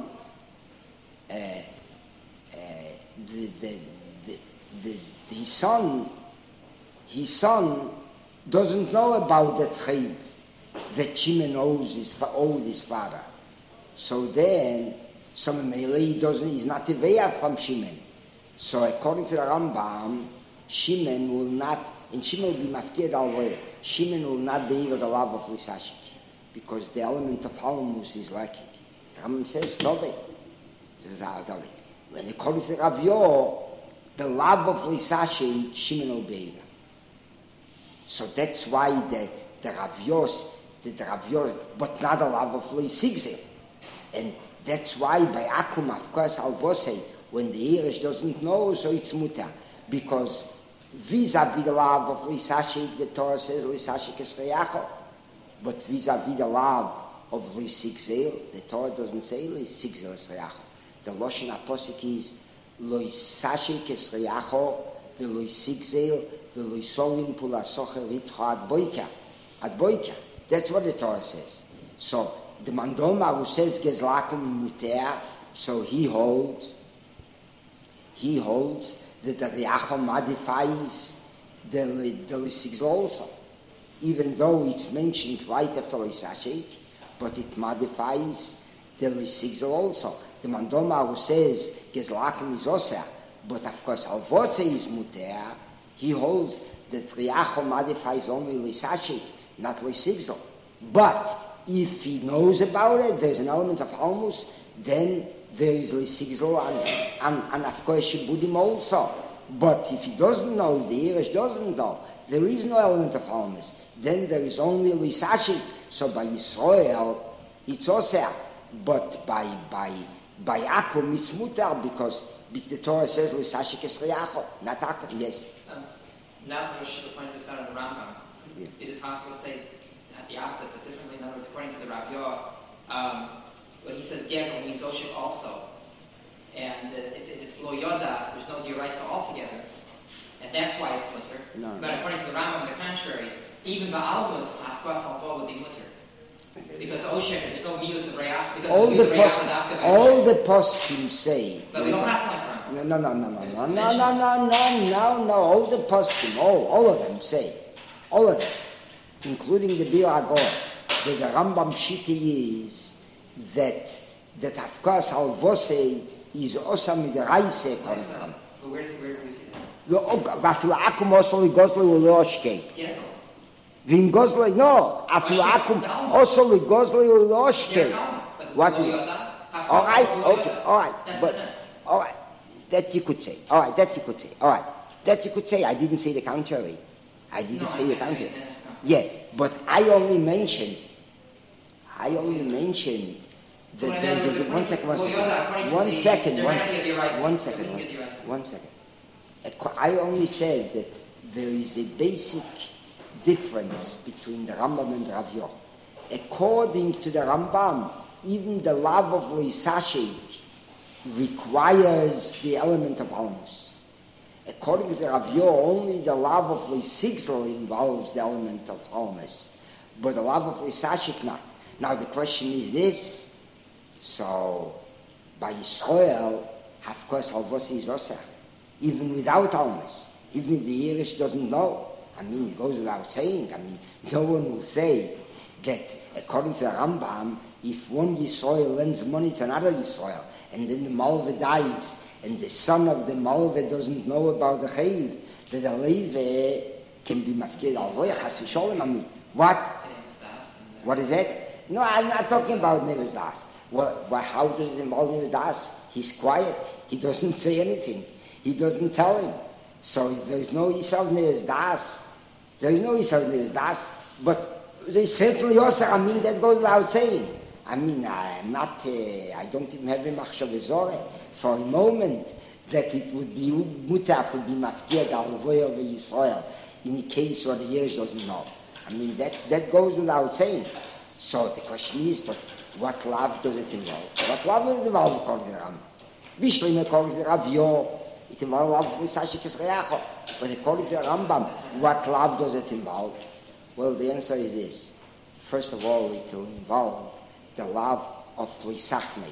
his son doesn't know about that chayv that Shimon owed his father. So then, he's not Teveya from Shimon. So according to the Rambam, Shimon will not, and Shimon will be mafkir al way. Shimon will not be able to love of Lisashik, because the element of Halmus is lacking. The Rambam says, Tove. When according to the Rav Yo, the love of Lisashik, Shimon will be able. So that's why the Ravios, but not a love of Leisigze. And that's why by Akum, of course, Alvose, when the Irish doesn't know, so it's muta. Because vis-a-vis the love of Leisashik, the Torah says Leisashik is Reyacho. But vis-a-vis the love of Leisigze, the Torah doesn't say Leisigze is Reyacho. The Loshen Aposik is Leisashik is Reyacho, Leisigze, Leisolim Pulasocher Ritcho ad Boika. That's what the Torah says. So the Mandoma who says Gezlakum Mutea, so he holds that the Reyacho modifies the Leisigze also, even though it's mentioned right after Leisashik, but it modifies the Leisigze also. The Mandoma who says Gezlakum is Oseh, but of course Alvotze is Mutea, he holds that Reyacho modifies only Leisashik, not Leisigze. But if he knows about it, there's an element of Almus, then there is Leisigze and of course Shibudim also. But if he doesn't know, the Irish doesn't know, there is no element of Almus, then there is only Leisashik. So by Yisrael, it's Oseh, but by Akum, it's Mutar, because the Torah says Leisashik is Reyacho, not Akum, yes. Now that Rosh pointed this out in the Rambam, is it possible to say the opposite, but differently? In other words, according to the Rav Yoah, when he says Gezel means Oshik also, and if it's Lo Yoda, there's no Diraisa altogether, and that's why it's mutter. No. But according to the Rambam, on the contrary, even Ba'almus, Afkwas Albo would be mutter. Because Oshik, there's no Miyut of Rayah, because all the poskim say. But we don't pass like Rambam. No. All the poskim, all of them say, all of them, including the Bir Agor, that the Rambam Shiti is that of course Alvose is Osam Midraise. But where do we see that? Vafilu Akum also Gosle Uloshke. Yes. Vim Gosle, no. Afilu Akum also Gosle Uloshke. What is it? All right. But all right. That you could say. All right. That you could say. I didn't say the contrary. Yeah, but I only mentioned that there is a... One second. I only said that there is a basic difference between the Rambam and Rav Yoah. According to the Rambam, even the love of Leisashik requires the element of Almus. According to the Rav Yoah, only the love of Leisigze involves the element of Almus, but the love of Leisashik not. Now the question is this: so by Yisrael, of course, Alvos is Oseh, even without Almus, even if the Irish doesn't know. I mean, it goes without saying. I mean, no one will say that according to the Rambam, if one Yisrael lends money to another Yisrael, and then the Malva dies, and the son of the Malva doesn't know about the Chayiv, that the Leve can be mafkir al-Roya, Chas v'Sholem, I mean, what? What is that? No, I'm not talking about Neves Das. How does it involve Neves Das? He's quiet. He doesn't say anything. He doesn't tell him. So there is no Isav Neves Das. But they certainly also, I mean, that goes without saying. I mean, I'm not, I don't even have a machshav for a moment that it would be mutar to be mafkir al-voy over Yisrael in the case where the Yerush doesn't know. I mean, that goes without saying. So the question is, but what love does it involve? What love does it involve according to the Rambam? Bishlim according to the Rav Yoah, it involves love with Leisashik is Reyacho. But according to the Rambam, what love does it involve? Well, the answer is this. First of all, it will involve the love of Leisachmeid.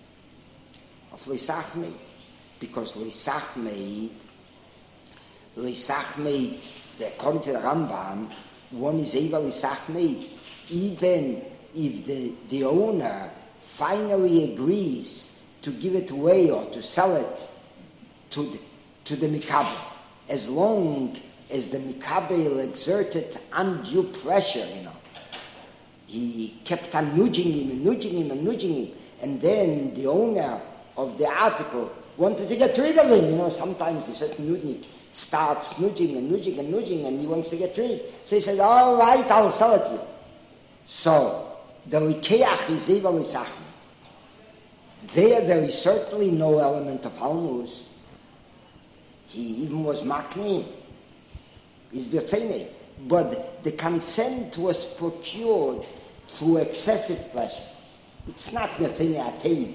Because Leisachmeid, according to the Rambam, one is able Leisachmeid, even if the owner finally agrees to give it away or to sell it to the Mikabel, as long as the Mikabel exerted undue pressure, He kept on nudging him, and then the owner of the article wanted to get rid of him. You know, sometimes a certain nudnik starts nudging and nudging and nudging, and he wants to get rid. So he says, all right, I'll sell it to you. So, the Likeach is Zevel Isachmet. There is certainly no element of Halmus. He even was Maknim. He's Birtzeinei. But the consent was procured through excessive pleasure. It's not Birtzeinei Atei.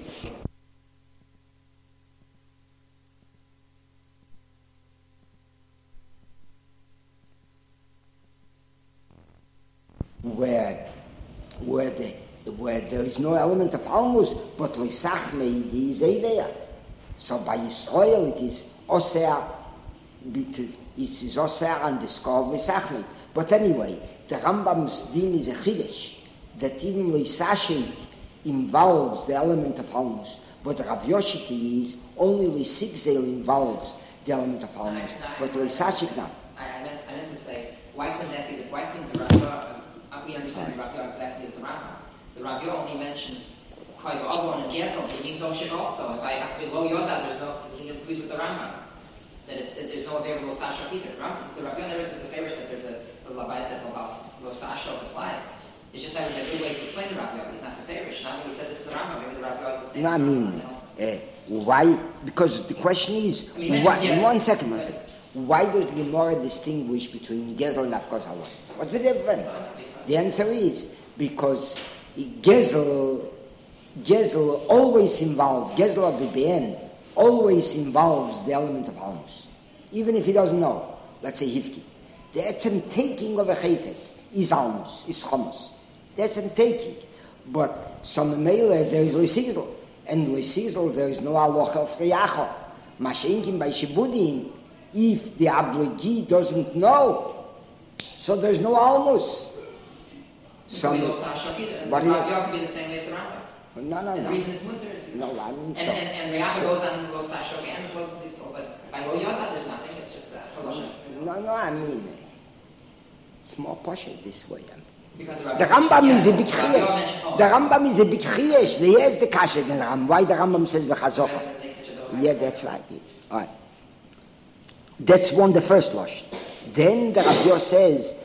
Where there is no element of almus, but Loisachme is there. So by Israel it is Osir, it is Osir and the score of Loisachme. But anyway, the Rambam's din is a Chidesh, that even Loisachme involves the element of almus, but Rav Yoshiti is only Loisigzel involves the element of almus, but Loisachme not. I meant to say, why couldn't that be why couldn't the Rav, we understand the Rav exactly as the Rambam. The Rav only mentions Chayv Avon and Gezel. It means Oshik also. If I have below Yoda, there's no. He agrees with the Rambam that there's no available Sashok either. The Rav never says the favorites that there's a Labayat that Lo Sashok applies. It's just that there's a good way to explain the Rav. He's not the favorite. Not when he said this to the Rambam. Maybe the Rav is the same. No, I mean, why? Because the question is, one second. Why does the Gemara distinguish between Gezel and Afkos Halos? What's the difference? The answer is because Gezel always involves, Gezel of the BN always involves the element of Halmus. Even if he doesn't know, let's say Hivki. The etzem taking of a Chayfetz is Halmus, is Chomos. The etzem taking. But some Mele, there is Loisizel. And Loisizel, there is no Aloch of Friacho. Mashenkim by Shibudim, if the obligee doesn't know, so there's no Halmus. But Rav be the same way as the Rambam. No. The reason it's mutter is no, I mean so. And Reacha goes on Lo Sashok and Lo Zitzol, but by Lo Yoda there's nothing. It's just that. No, I mean it's more posh this way. Because the Rambam is a big chiyesh. The Rambam is a big chiyesh. Here's the kasha in the Rambam. Why the Rambam says v'chazokah? Yeah, that's right. All right. That's the first losh. Then the Rav says.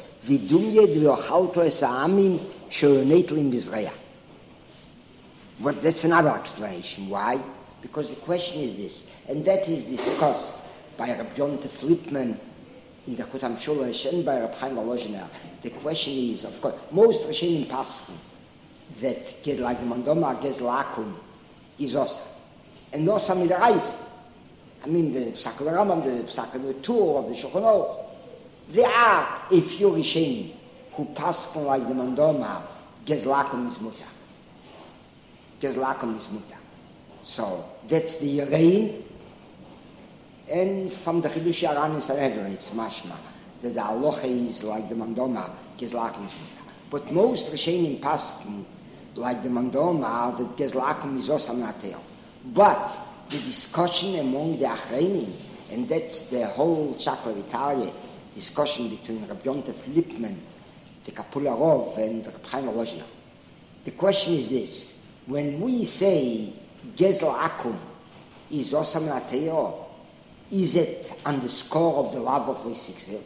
But that's another explanation. Why? Because the question is this, and that is discussed by Rabbi Jonathan Flipman in the Chotam Sholosh and by Rabbi Chaim Volozhiner. The question is, of course, most Rishonim Paskin that get like the Mandoma Gezel Akum is Osa. And Osa Midaraisa. I mean, the Psak Rambam, the Psak Tur of the Shulchan Aruch. There are a few Rishonim who pass like the Mandoma, Gezlakum is muta. Gezlakum is muta. So that's the Yerein. And from the Chidush Yaran is it's mashma. That the Aloha is like the Mandoma, Gezlakum is muta. But most Rishonim pass like the Mandoma, that Gezlakum is also mateo. But the discussion among the Achreinim, and that's the whole Chakra Vitalia, discussion between Rabbi Yontif Lipman, the Kapula Rov, and Rabbi Chaim Volozhiner. The question is this: when we say Gezel Akum is Osam Nateo, is it on the score of the love of Loisigzel,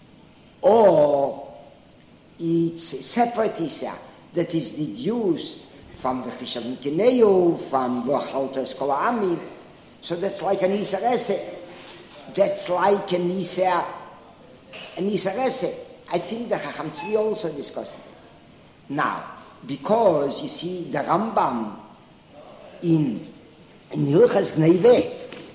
or it's a separate Isa that is deduced from the Chishav Kineu, from the Chalto Eskola Amim? So that's like an Isa Rese. That's like an Isa. And Nisarese, I think the Chacham Tzvi also discussed it. Now, because you see the Rambam in Hilchas Gneive,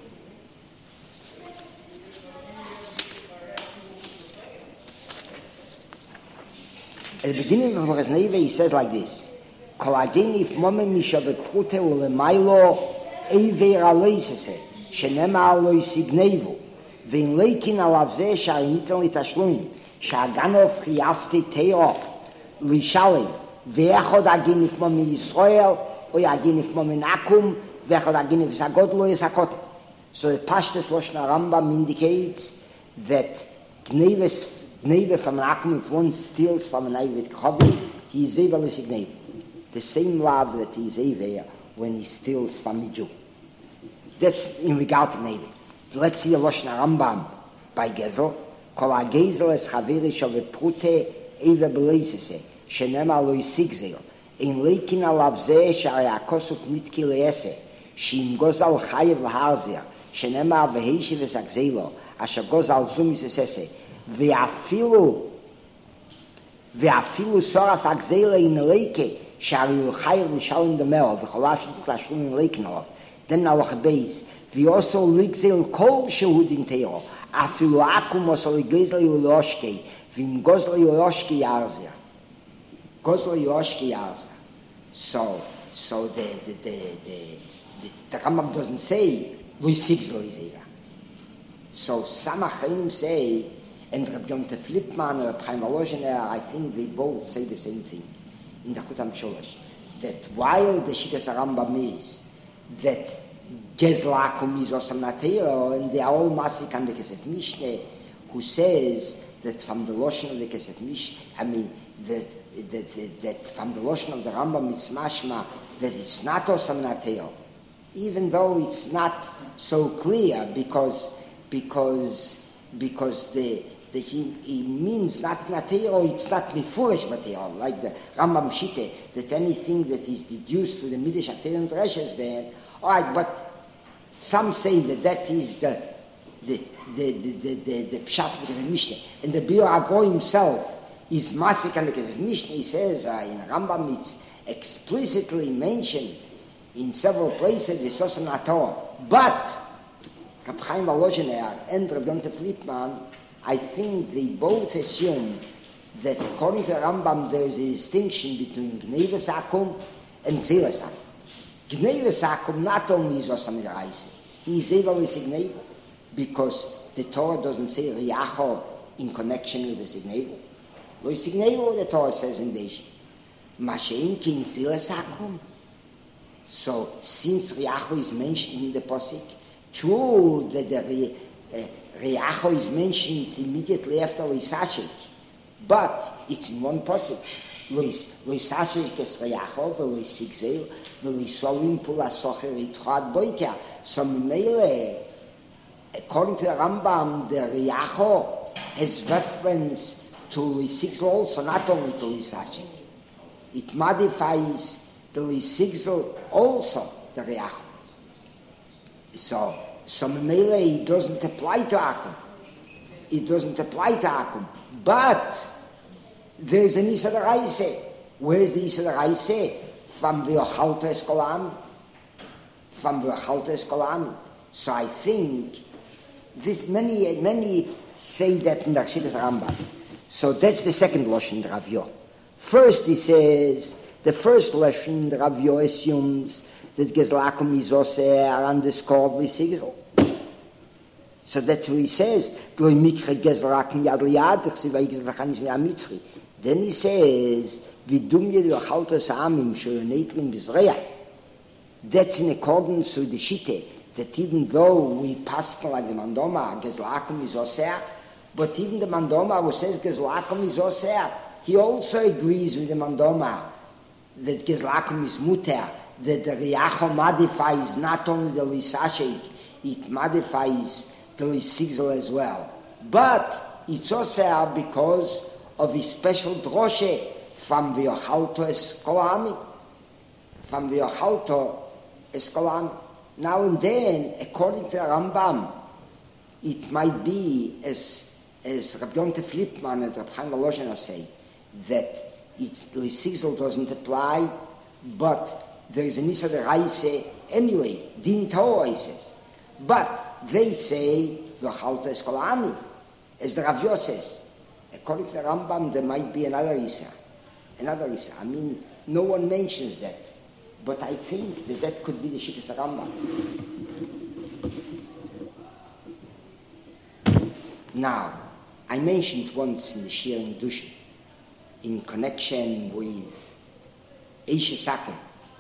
at the beginning of Hilchas Gneive he says like this: Kol ageni if momem mishavet prute ulemailo eiver aloisese shenema aloisi gneivu. ואם לייקין עליו זה שהניתן לתשלומים, שהגנוב חייבתי תירו לשלם, ואחד הגין נפמו מישראל, או יגין נפמו מנעקום, ואחד הגין נפסגות לא יסקות. So the Pashtus Lashon Rambam indicates that Gneve from an Akum, if one steals from an Eivet Chavim, he is able to Gneve. The same love that he is able when he steals from a Jew. That's in regard to Neve. Let's see the Lashon Rambam by Gezel. Kol ha-gezel es chaviri shove prute eva beleisese, shenema lo yisigzel, in leikin alav zeh shari akosuf nitki leese, shim gozal chayev laharzia, shenema veheishi vesagzelo, asher gozal zum yisese, ve'afilu soraf agzele in leike, shari chayev l'shalim demeo, v'cholav shiduk lashrum in leikin alav. Then alach beis, v'yoso ligzel kol shehudin teiro, afilu akum oso ligzel yuloshke, v'im gozle yuloshke yarzia. Gozle yuloshke yarzia. So the Rambam doesn't say Louis Sigzel is here. So some Achayim say, and Rabbi Yom Tov Lipman or Chaim Volozhiner, I think they both say the same thing in the Chutam Sholosh, that while the Shittas Rambam is that Gezlakum is Osam Natero, and they are all Masik and the Kesef Mishneh, who says that from the Lashon of the Kesef Mishneh, I mean, that from the Lashon of the Rambam it's mashma that it's not Osam Nateo, even though it's not so clear because he means not Nateo, it's not Mifurish Mateo, like the Rambam Shite, that anything that is deduced through the Midrash Ater and Resh is bad. All right, but some say that is the Pshat of the Mishnah, and the Biur Agro himself is Masik and the Mishnah. He says in Rambam it's explicitly mentioned in several places the Sosan Ator, but Reb Chaim Volozhiner and Reb Yom Tov Lipman, I think they both assume that according to Rambam there is a distinction between Gneives Akum and Gzelas Akum. Gneives Akum not only is Osam Yeraisa, he is able to signate because the Torah doesn't say Riacho in connection with the Signeivo. Lo Signeivo, the Torah says in Deshi. Mashein King Gzelas Akum. So since Riacho is mentioned in the Posik, true that the Riacho is mentioned immediately after Loisashik, but it's in one Posik. Loisashik es Riacho, Loisigzel, Loisolim Pula Socher Itchad Boika. So Mele, according to the Rambam, the Riacho has reference to Loisigzel also, not only to Loisashik. It modifies the Loisigzel also, the Riacho. So Mele, it doesn't apply to Akum. It doesn't apply to Akum. But there's an Isa D'Oraisa. Where's the Isa D'Oraisa? From V'yochalto Eskolami. From V'yochalto Eskolami. So I think this many say that in the Chassidus Rambam. So that's the second Lashon, the Rav Yo. First he says, the first Lashon, the Rav Yo assumes that Gezlakum is also underscored with Sigzel. So that's what he says. Then he says, that's in accordance with the Shitte, that even though we pass like the Mandoma, Gezlakum is Oseh, but even the Mandoma who says Gezlakum is Oseh, he also agrees with the Mandoma that Gezlakum is Muter, that the Riacho modifies not only the Lisashik, it modifies the Lisigzel as well. But it's also because of his special droshe from V'yochalto Eskolami. From V'yochalto Eskolami. Now and then, according to the Rambam, it might be, as Rabbi Yom Tov Lipman and Rabbi Chaim Volozhiner say, that Lisigzel doesn't apply, but there is an Isa D'Oraisa anyway, Din Torah says. But they say, V'chalto Eskolami, as the Rav Yo says. According to the Rambam, there might be another Isa. I mean, no one mentions that. But I think that could be the Shittas Rambam. Now, I mentioned once in the Shir in Dushin, in connection with Eishes Akum.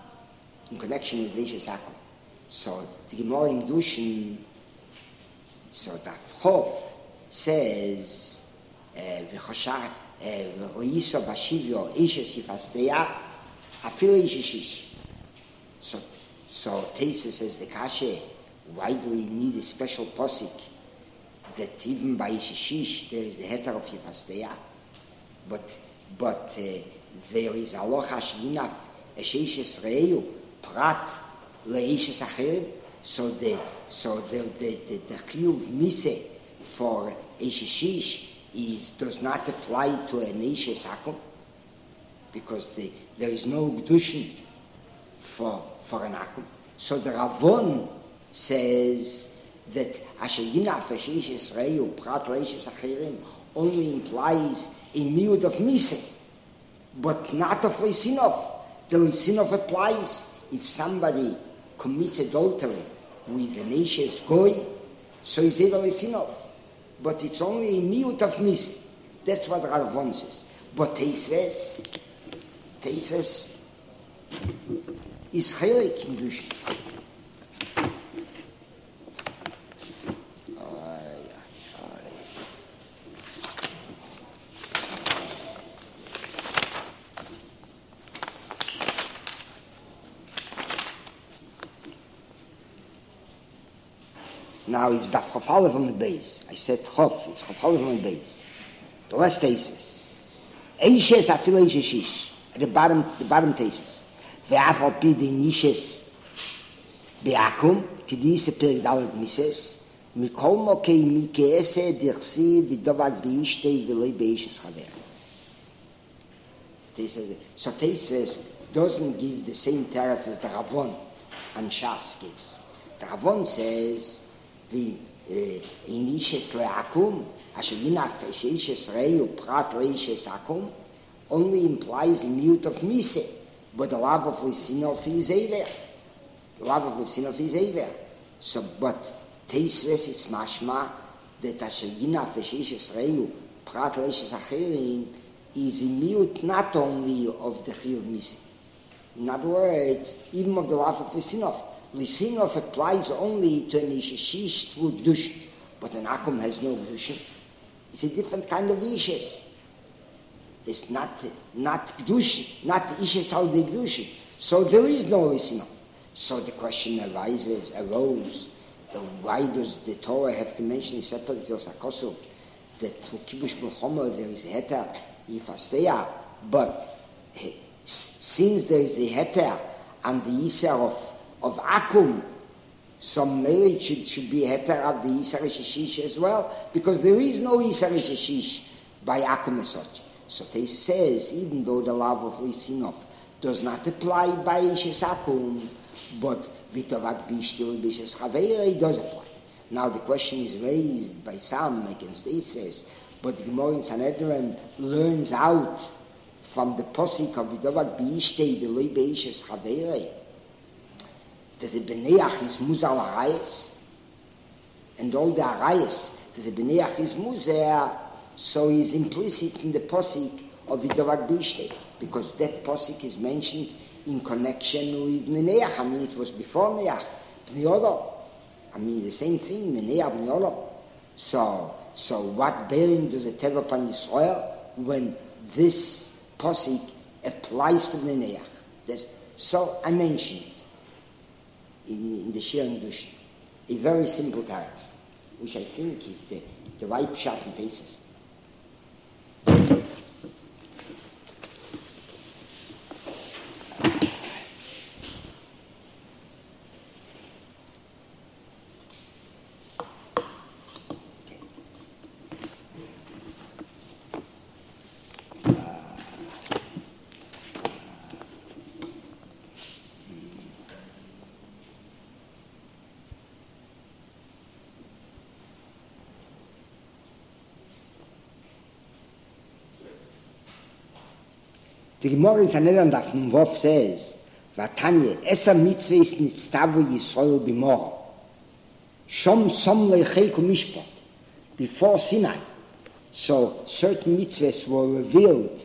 So the Gemara in Dushin, so that Chof says, "V'choshar v'roiso b'shivyo Eishes Yifasteya afilo Eishes." So Teisva says the kashe, Why do we need a special posik that even by Shishish there is the heter of Yifastea? But there is aloha shinaf esheishes reu prat leishes acherim. So the chiyuv mise for eshishish does not apply to a neishes akum because there is no gdushin for an akum. So the Ravon says that asher yinaf esheishes reu prat leishes acherim only implies a miud of mise, but not of Lisinov. The Lisinov applies if somebody commits adultery with an Eishes Goy, so he's able Lisinov. But it's only a miut of mise. That's what Ravon says. But Teisves is chelik in Dush. Now it's the Chofalev on the base. I said Chof, it's Chofalev on the base. The last thesis. Eishes afil Eishes at the bottom thesis. Ve'af al pi de nishes be'akum, k'dise perik dalet mises, mikol mokei mikeese dirsi v'dovak be'ishtei v'loi be'ishes chaver. So thesis doesn't give the same teretz as the Ravon and Shas gives. The Ravon says the inishes le'akum, asher yinach esheishes reu prat le'ishes akum, only implies a mute of mise, but the love of Lisinov is over. The love of Lisinov is over. So, but Teisves it's mashma that asher yinach esheishes reu prat le'ishes acherim is a mute not only of the chiyuv mise. In other words, even of the love of Lisinov. Lisinov applies only to an Ishishish through Gdush, but an Akum has no Gdush. It's a different kind of Ishes. It's not Gdush, not Ishes al de Gdush. So there is no Lisinov. So the question arose, why does the Torah have to mention in separate Sakosov that through Kibush Melchoma there is a heter Yifastea, but since there is a heter and the Yisar of Akum, some marriage should be heter of the Yisar Shishish as well, because there is no Yisar Shishish by Akum as such. So Teis says, even though the love of Lisinov does not apply by Ishes Akum, but Vitovak Bishtil Bishes Chaveira, it does apply. Now the question is raised by some against Teis, but the Gemara in Sanhedrin learns out from the posik of Vitovak Bishtil Biloi Bishes Chaveira that the Beneach is Muzal Arayas, and all the Arayas, that the Beneach is Muzer, so is implicit in the posik of Vidovak Bishte, because that posik is mentioned in connection with Neneach. I mean, it was before Neach, Pneodo. I mean, the same thing, Neneach, Pneodo. So what bearing does it have upon Israel when this posik applies to Neneach? So I mentioned it in the Shir and Dush, a very simple teretz, which I think is the right pshat and thesis. The Gemara in Sanhedrin Daf Nunvov says, "Vatanya esa mitzvah is nitztavu Yisrael b'mora, shom som leicheku mishpat." Before Sinai, so certain mitzvahs were revealed.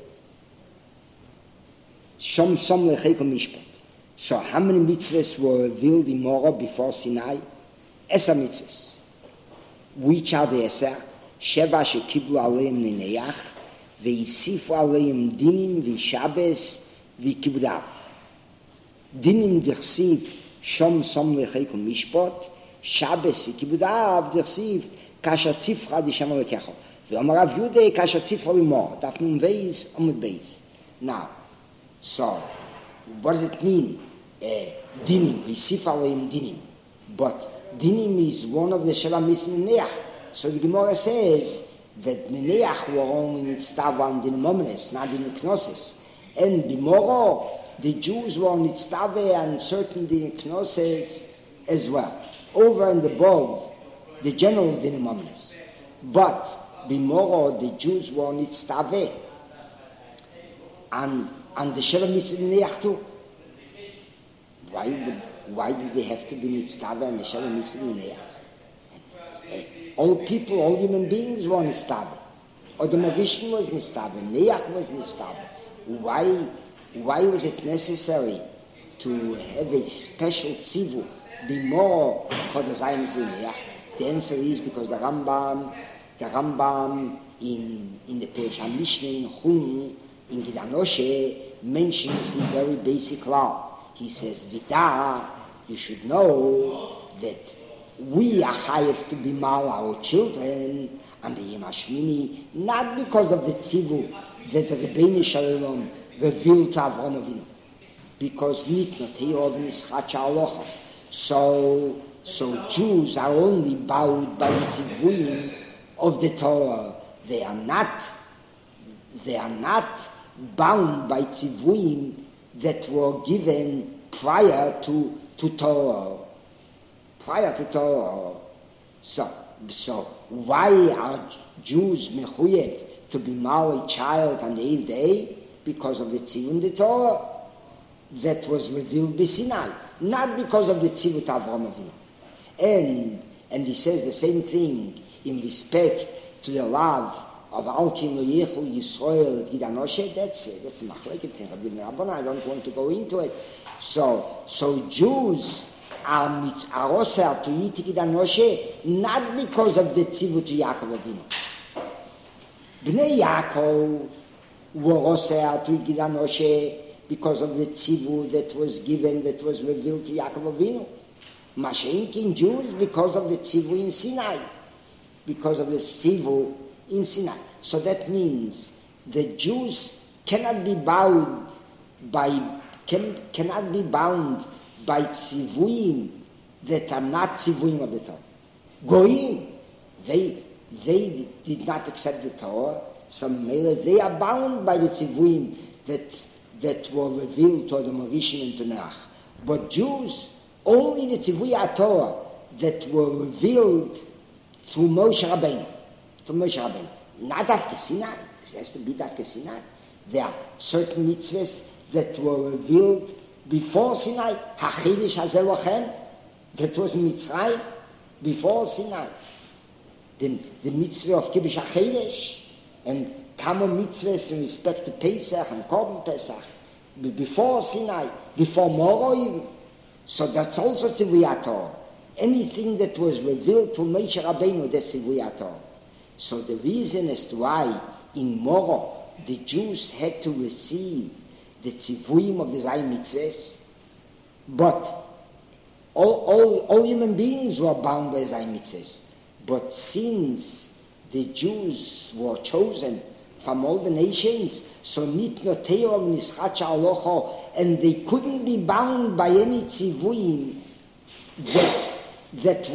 Shom som leicheku mishpat. So how many mitzvahs were revealed in Mora before Sinai? Esa mitzvahs. Which are the esa? Sheva shekiblu aleim neneach. Ve'isifu aleim dinim v'shabes v'kibdav. Dinim d'chsiv shom som lecheku mishpat Shabbos v'kibudav dersiv kasher tzifra d'Shem Elokecho. V'omar Rav Yehuda kasher tzifra b'mo. Daf nun beis amud beis. Now, so what does it mean? Dinim, v'sif aleim dinim. But dinim is one of the Sheva Mitzvim Neach. So the Gemara says that the Neach were only nitztava on dinim omnes, not dinim knoses. And b'moro, the Jews were nitztava and certain dinim knoses as well, over and above the general dinim omnes. But b'moro, the Jews were nitztava and the Sheva Mitzvim Neach too. Why did they have to be nitztava and the Sheva Mitzvim Neach? All people, all human beings were nitztava. Or the Mavishin was nitztava, Neach was nitztava. Why was it necessary to have a special tzivu, be more for the Zayin Neach? The answer is because the Rambam in the Perish HaMishnah in Chum, in Gidanoshe, mentions a very basic law. He says, Vida, you should know that we are chayav to be mal our children and the Yom HaShmini, not because of the tzivu that the Rebbeinu Shalom revealed to Avraham Avinu, because nit not heirov nischat sha'alocha. So Jews are only bound by the tzivuim of the Torah. They are not bound by tzivuim that were given prior to Torah. So why are Jews mechuyev to be married child on the 8th day? Because of the tzivut the Torah that was revealed by Sinai, not because of the tzivut Avraham Avinu. And he says the same thing in respect to the love of Alkin Lo Yechul Yisrael Gidanoshe. That's a machleket thing. I don't want to go into it. So Jews are osher to eat Gidanoshe not because of the tzivut to Yaakov Avinu. Bnei Yaakov were osher to eat Gidanoshe because of the tzivut that was given, that was revealed to Yaakov Avinu. Mashenkin Jews because of the tzivut in Sinai, because of the tzivut in Sinai. So that means the Jews cannot be bound by tzivuim that are not tzivuim of the Torah. Goyim, they did not accept the Torah. Some they are bound by the tzivuim that were revealed to the Mavishin and to Noach. But Jews, only the tzivui Torah that were revealed through Moshe Rabbeinu. Not after Sinai. This has to be after Sinai. There are certain mitzvahs that were revealed before Sinai. Hachidish Hazelochem, that was in Mitzrayim, before Sinai. The mitzvah of Kiddush HaChidish, and Kamo mitzvahs in respect to Pesach and Korban Pesach, before Sinai, before Moro even. So that's also Tzivui Torah. Anything that was revealed to Moshe Rabbeinu, that's Tzivui Torah. So the reason as to why in Moro the Jews had to receive the tzivuim of the Zayin mitzvahs, but all human beings were bound by Zayin mitzvahs. But since the Jews were chosen from all the nations, so nit noteom nischat sha'alocho, and they couldn't be bound by any tzivuim that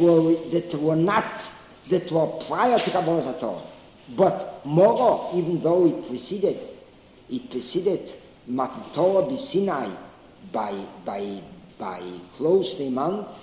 were prior to Kabbalas Torah. But Moro, even though it preceded Matan Torah b'Sinai by close to a month.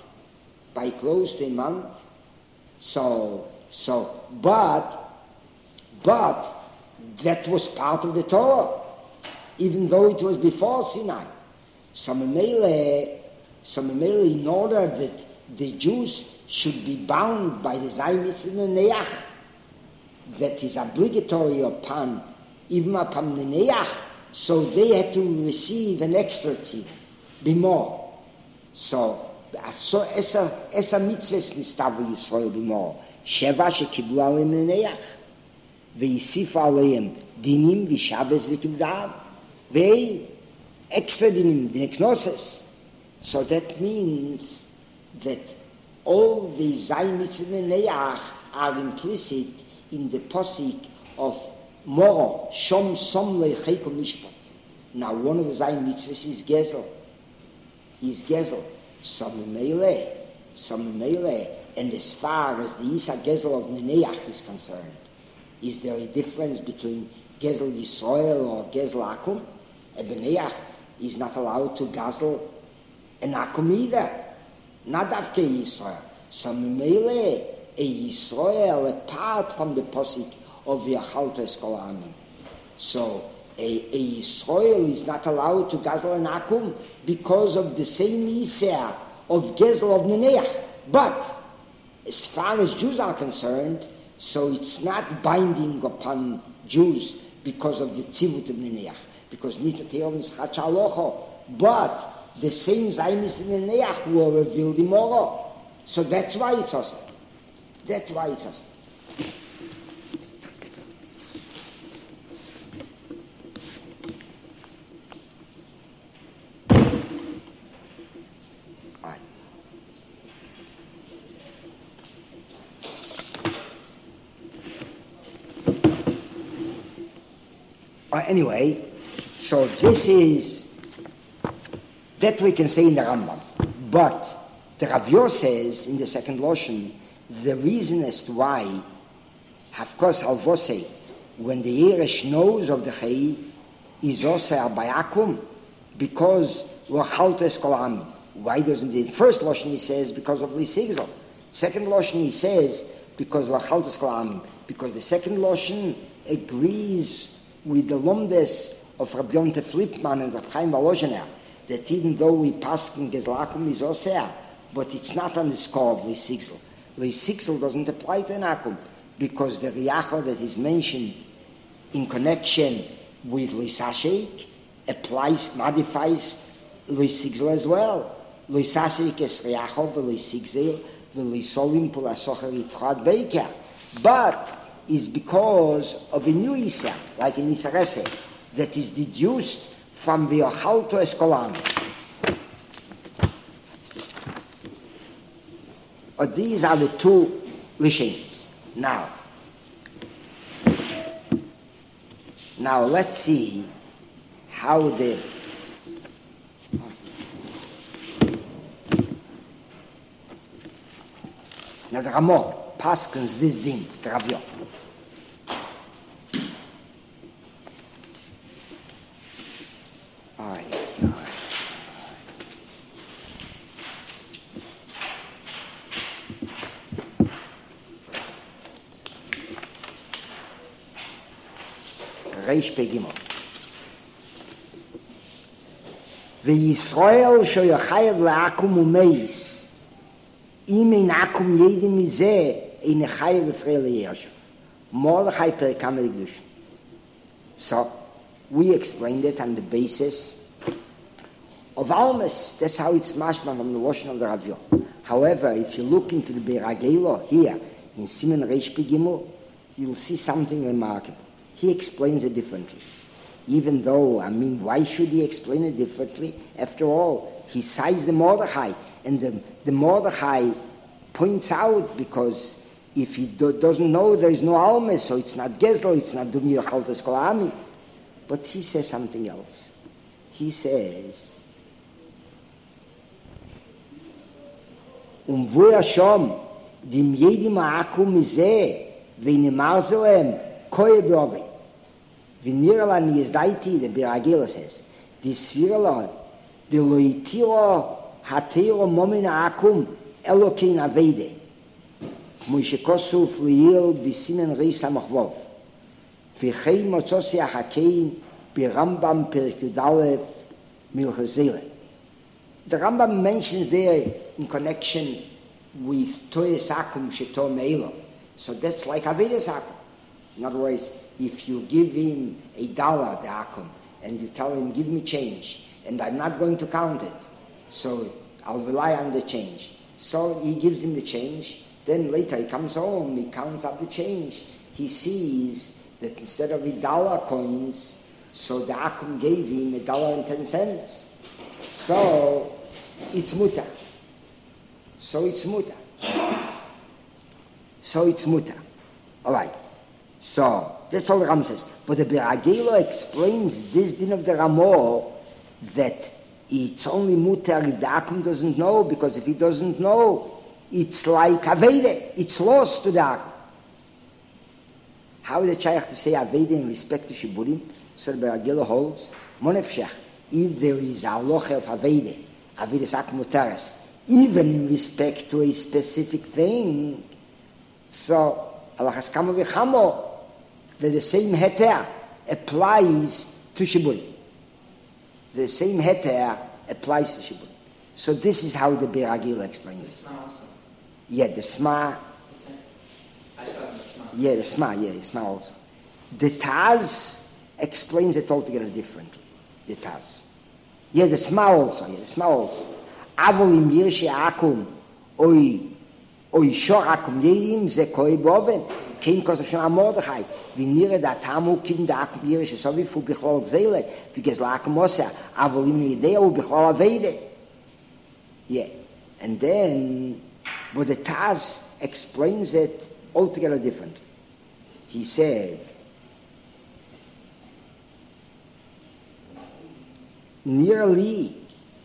But that was part of the Torah, even though it was before Sinai. So Mamele, in order that the Jews should be bound by the Zayin Mitzvah Neach, that is obligatory upon the Neach, so they had to receive an extra tzivah, be more. So esa mitzvahs nistavu Yisrael be more. Sheva shekiblu aleim Neach, ve'yisifu aleim dinim v'shabbos v'kibudav, extra dinim, dinei knoses. So that means that all the Zaymitz and Neach are implicit in the posik of Moro, Shom Somle Cheko Mishpat. Now one of the Zaymitzvahs is Gezel. Some Meile, and as far as the Isa Gezel of Neneach is concerned, is there a difference between Gezel Yisrael or Gezel Akum? A Beneach is not allowed to Gazel an Akum either, not Avke Yisrael. Some Meile, a Yisrael, apart from the posik of Yachalto Eskol Amim. So a Yisrael is not allowed to Gazel an Akum because of the same Isser of Gezel of Neneach. But as far as Jews are concerned, so it's not binding upon Jews because of the Tzivut of Neneach, because Mitzvot Te'om is Chach Halocho, but the same Zaymis in Neneach were revealed in Moro. So that's why it's awesome. Anyway, so this is, that we can say in the Rambam. But the Rav Yor says in the second Loshen, the reason as to why, of course, Halvose, when the Yeresh knows of the Chayiv, is also by Akum, because Lochalto Eskol Amim. Why doesn't the first Loshen he says because of Lisigzel? Second Loshen he says because Lochalto Eskol Amim. Because the second Loshen agrees with the Lomdes of Rabbi Yonte Flipman and Rabbi Chaim Volozhiner, that even though we pass in Gezlakum is Osea, but it's not on the score of Lisigzel. Lisigzel doesn't apply to an Akum, because the Riacha that is mentioned in connection with Lisashik modifies Lisigzel as well. Lisashik is Riacha, Lisigzel, Lisolim Pulasocher Itchad Beika. But is because of a new Isa, like in Isa Reseh, that is deduced from the Ochalto Eskolam. These are the two Lishins. Now let's see how the Ramah paskins this din, the Rav Yor. Reish Pegimot. וישראל שיחייב לעקום ומייס, אם אין עקום ידי מזה, אין חייב לפרע לירשב. מורדכי פרק כמה לקדוש. So, we explained it on the basis of Almas. That's how it's mashman from the Lashon of the Rav Yor. However, if you look into the Beragelo here, in Siman Reish Pegimot, you'll see something remarkable. He explains it differently. Even though, why should he explain it differently? After all, he cites the Mordechai, and the Mordechai points out, because if he doesn't know there is no Almes, so it's not Gezel, it's not Dumir Chaltos Kol Amim. But he says something else. He says, Vu Hashem, dim yedim ha'akum mizeh, v'nimar zelem, koye b'ovei. V'nirala niyezdaiti, the Beragela says, Disvirala, the loitiro hatero momin ha'akum, elokein aveide. Moshe Kosuf liil b'simen reis ha'machvov. V'chei motzosi ha'chakein b'Rambam Perek Yud Milchazele. The Rambam mentions there in connection with Toyes Akum Sheto Meilo. So that's like Avedes Akum. In other words, if you give him $1, the Akum, and you tell him, give me change, and I'm not going to count it, so I'll rely on the change. So he gives him the change, then later he comes home, he counts up the change. He sees that instead of $1 coins, so the Akum gave him $1.10. So it's muta. so it's mutter. All right. So that's all the Ram says. But the Biragelo explains this din of the Ramo that it's only mutter if the Akum doesn't know, because if he doesn't know, it's like Avede. It's lost to the Akum. How is it shaykh to say Avede in respect to Shiburim? So the Biragelo holds, Monefshech, if there is a halacha of Avede, Avede's Akum mutares, even in respect to a specific thing, so Alachas Kamo v'Chamo, that the same heter applies to Shibud. The same heter applies to Shibud. So this is how the Biragil explains. The Sma also. Yeah, the Sma. I saw the Sma. Yeah, the Sma also. The Taz explains it altogether differently. The Taz. Yeah, the Sma also. Avol im Yirshi Akum, oi Shor Akum Yerim, ze koi boven. Kein Kosov Shon Mordechai, wie nire da Tamu kim da Akum Yirish, so wie fu Bichlol Zele, wie Gezla Akum Osa, avol im Idea u Bichlol Avede. Yeah, and then, but the Taz explains it altogether differently. He said, nearly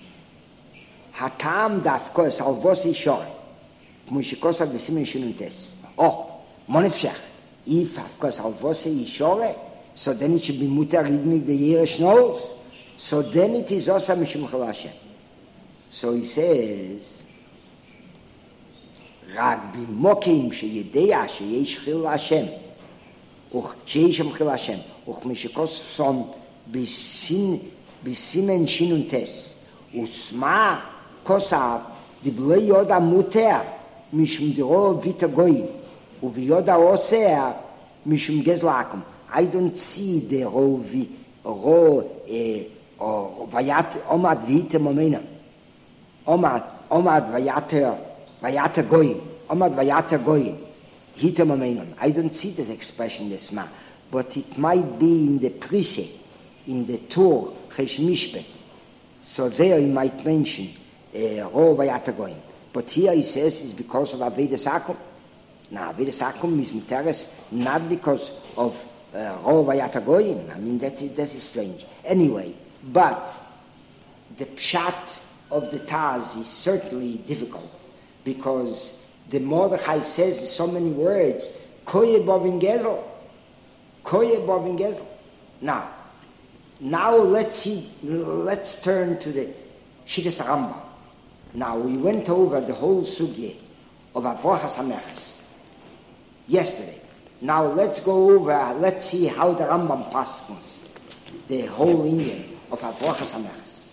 Hatam Dafko Salvosi Shor, Mushikosa Bisimin Shinuntes. Oh, Monefshach, if of course Alvose Ishore, so then it should be mutar even if the Yeresh knows. So then it is also Mishum Chol Hashem. So he says, Rag bimokim sheyedea sheyesh chil Hashem, uch sheyesh chil Hashem, uch mishikos son bisimen shinun tes, usma kosav diblei yoda muter mishum diro vita goyim. Uviyoda osea mishum gezlakum. I don't see the vayat omad vite momena. Omad vayata goyim. Omad vayata goyim. Hite momenum. I don't see that expression this ma, but it might be in the Prise, in the Tur Chesh Mishpet. So there he might mention ro vayata goyim. But here he says it's because of Avedas Akum. Now, Avedas Akum is mutares not because of Ro Vayata Goyim. I mean, that is strange. Anyway, but the pshat of the Taz is certainly difficult because the Mordechai says so many words, Koye Bovin Gezel. Now let's turn to the Shittas Rambam. Now, we went over the whole sugye of Avochas HaMeches yesterday. Now let's see how the Rambam paskins the whole Indian of Avochas HaMeches.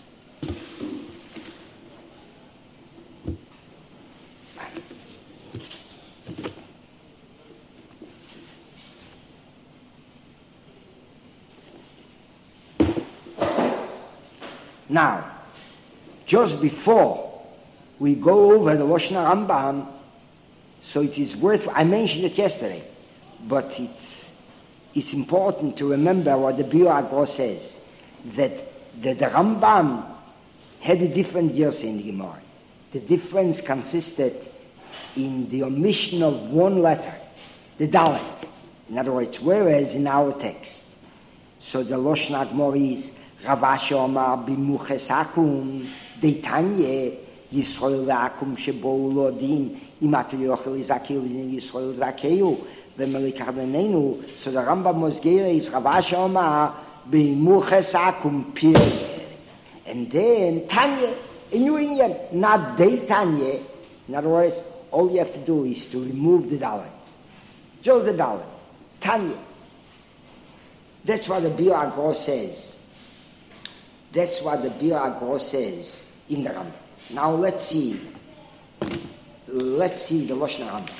Now, just before we go over the Lashon Rambam, so it is worth, I mentioned it yesterday, but it's important to remember what the Biur HaGro says, that the Rambam had a different years in the Gemara. The difference consisted in the omission of one letter, the Dalet. In other words, whereas in our text, so the Lashon HaGemara is Ravash Omar Bimuches Akum Deitanye Yisrael Akum Shebo Lodin Imat Yochel Zakil Yisrael Zakeu V'Melikadnenu. So the Rambam Mosgera is Ravash Omar Bimuches Akum period. And then Tanya, a new Indian, not Deitanye. In other words, all you have to do is to remove the Dalet. Just the Dalet. Tanya. That's what the Biur HaGro says. That's what the Biur HaGro says in the Rambam. Now let's see the Lashon Rambam.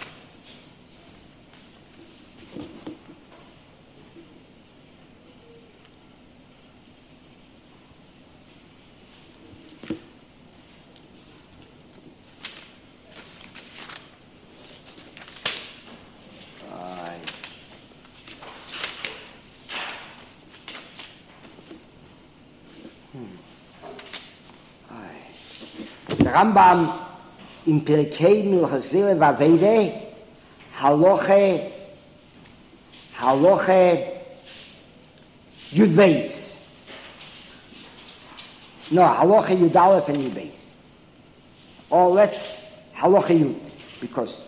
Rambam in Perkei Milchasile Vavede Halacha Yud Beis. No, Halacha Yud Aleph and Yud Beis. Or let's Halacha Yud, because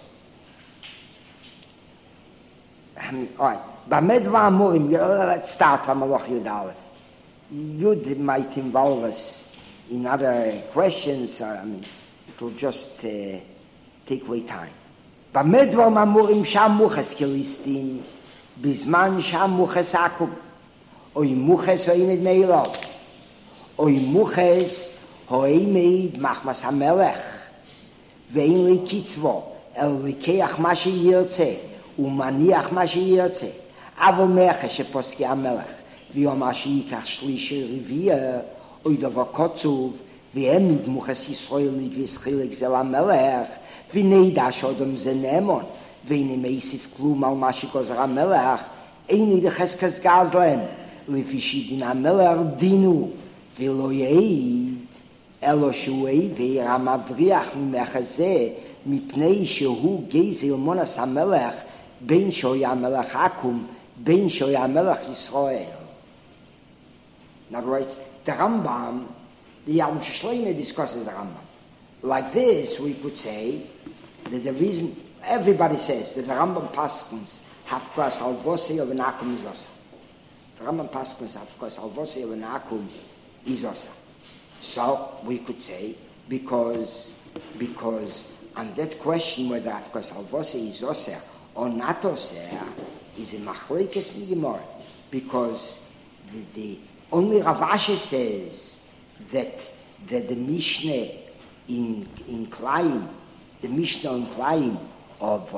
all right. Bamed va'amurim. Let's start from Halacha Yud Aleph. Yud might involve us in other questions. It will just take away time. Bamed va'amurim sham muches kilistim bizman sham muches akum. Oy muches oimid meilov. Oy muches hoimid machmas hamelech. Ve'in li kitzvo el likeach ma sheyirtze umaniach ma sheyirtze. Avol meche sheposki hamelech. ויום השיקח שלישי רביע, אוי דבר קוצוב, והעמיד מוחס ישראלי וסחילק זה למלך, ונדע שאודם זה נאמון, ואיני מייסיף כלום על מה שגוזר המלך, איני בחזקס גזלן, לפי שדין המלך דינו, ולא יעיד, אלו שהוא עבר המבריח ממחזה, מפני שהוא גזל מונס המלך, בין שוי המלך עקום, בין שוי המלך ישראל. In other words, the Rambam, the Yalom Shloimeh discusses the Rambam. Like this, we could say that the reason, everybody says that the Rambam Paskins Hafkas Alvosei of an Akum is Osa. The Rambam Paskins Hafkas Alvosei of an Akum is Osa. So, we could say, because on that question whether Hafkas Alvosei is Osa or not Osa is a Machlekes in Gemara. Because the only Rav Ashi says that the Mishnah in Klaim, the Mishnah in Klaim of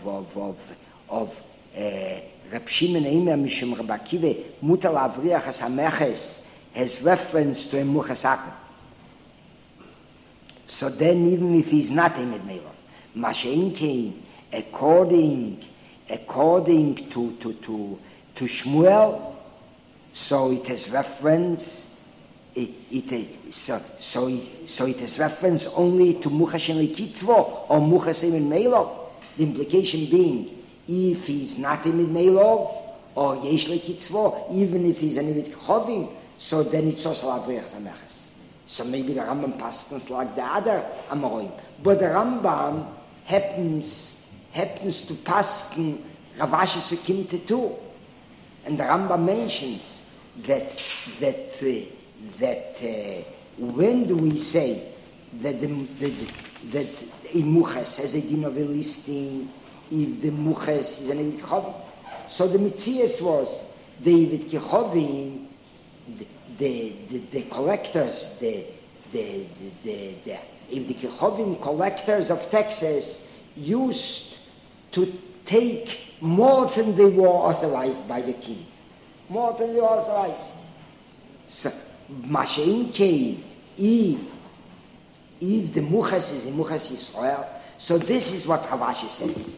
Reb Shimon Eimer Mishum Reb Akiva Mutar Lavriach as Hameches has reference to a Muchas Akum. So then, even if he's not Emed Meilov, Mashein came according to Shmuel. So it has reference. So it has reference only to Muchas Kitzvo or Muchas Emin Meilov. The implication being, if he's not Emin Meilov or Yesh Kitzvo, even if he's an Evid Chovim, so then it's also Lavriach Zameches. So maybe the Rambam passes like the other Amorim, but the Rambam happens to paskin Rav Ashi Sukimte too, and the Rambam mentions that when do we say that that a muchas has a din of a listing if the muchas is an Evid Chovim? So the Mitzias was the Evid Chovim, the collectors, the Evid Chovim collectors of taxes used to take more than they were authorized by the king. More than they were authorized. So, Mashein came, if the Muchas is in Muchas Yisrael, so this is what Rav Ashi says.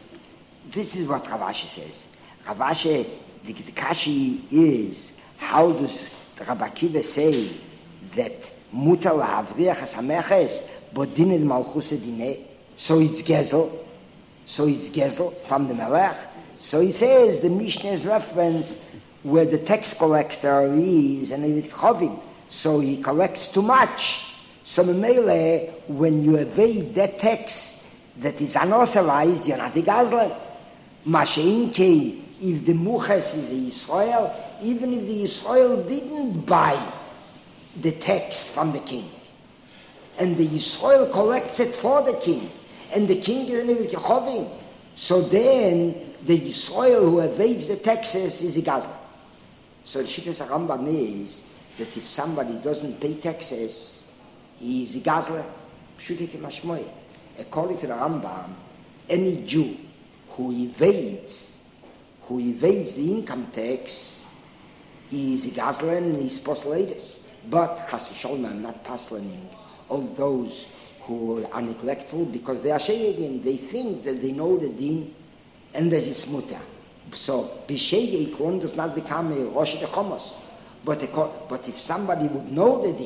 Rav Ashi, the Kashi is, how does Rabbi Akiva say that Mutar La'avriach as Hameches, but Dined Malchus Dineh? So it's Gezel from the Melech. So he says the Mishnah's reference where the tax collector is an Evid Chovim, so he collects too much. So Memele, when you evade that tax that is unauthorized, you're not a Gazlan. Mashein came, if the Muchas is a Yisrael, even if the Yisrael didn't buy the tax from the king, and the Yisrael collects it for the king, and the king is an Evid Chovim, so then the Yisrael who evades the taxes is a Gazlan. So the Shittas Rambam is that if somebody doesn't pay taxes, he is a Gazlan. According to the Rambam, any Jew who evades the income tax is a Gazlan and he's posleides. But Chas v'Sholom, I'm not paslaning all those who are neglectful because they are sheyegim. They think that they know the din and that it's mutar. So b'shege ikron does not become a rosh dechomos. But if somebody would know the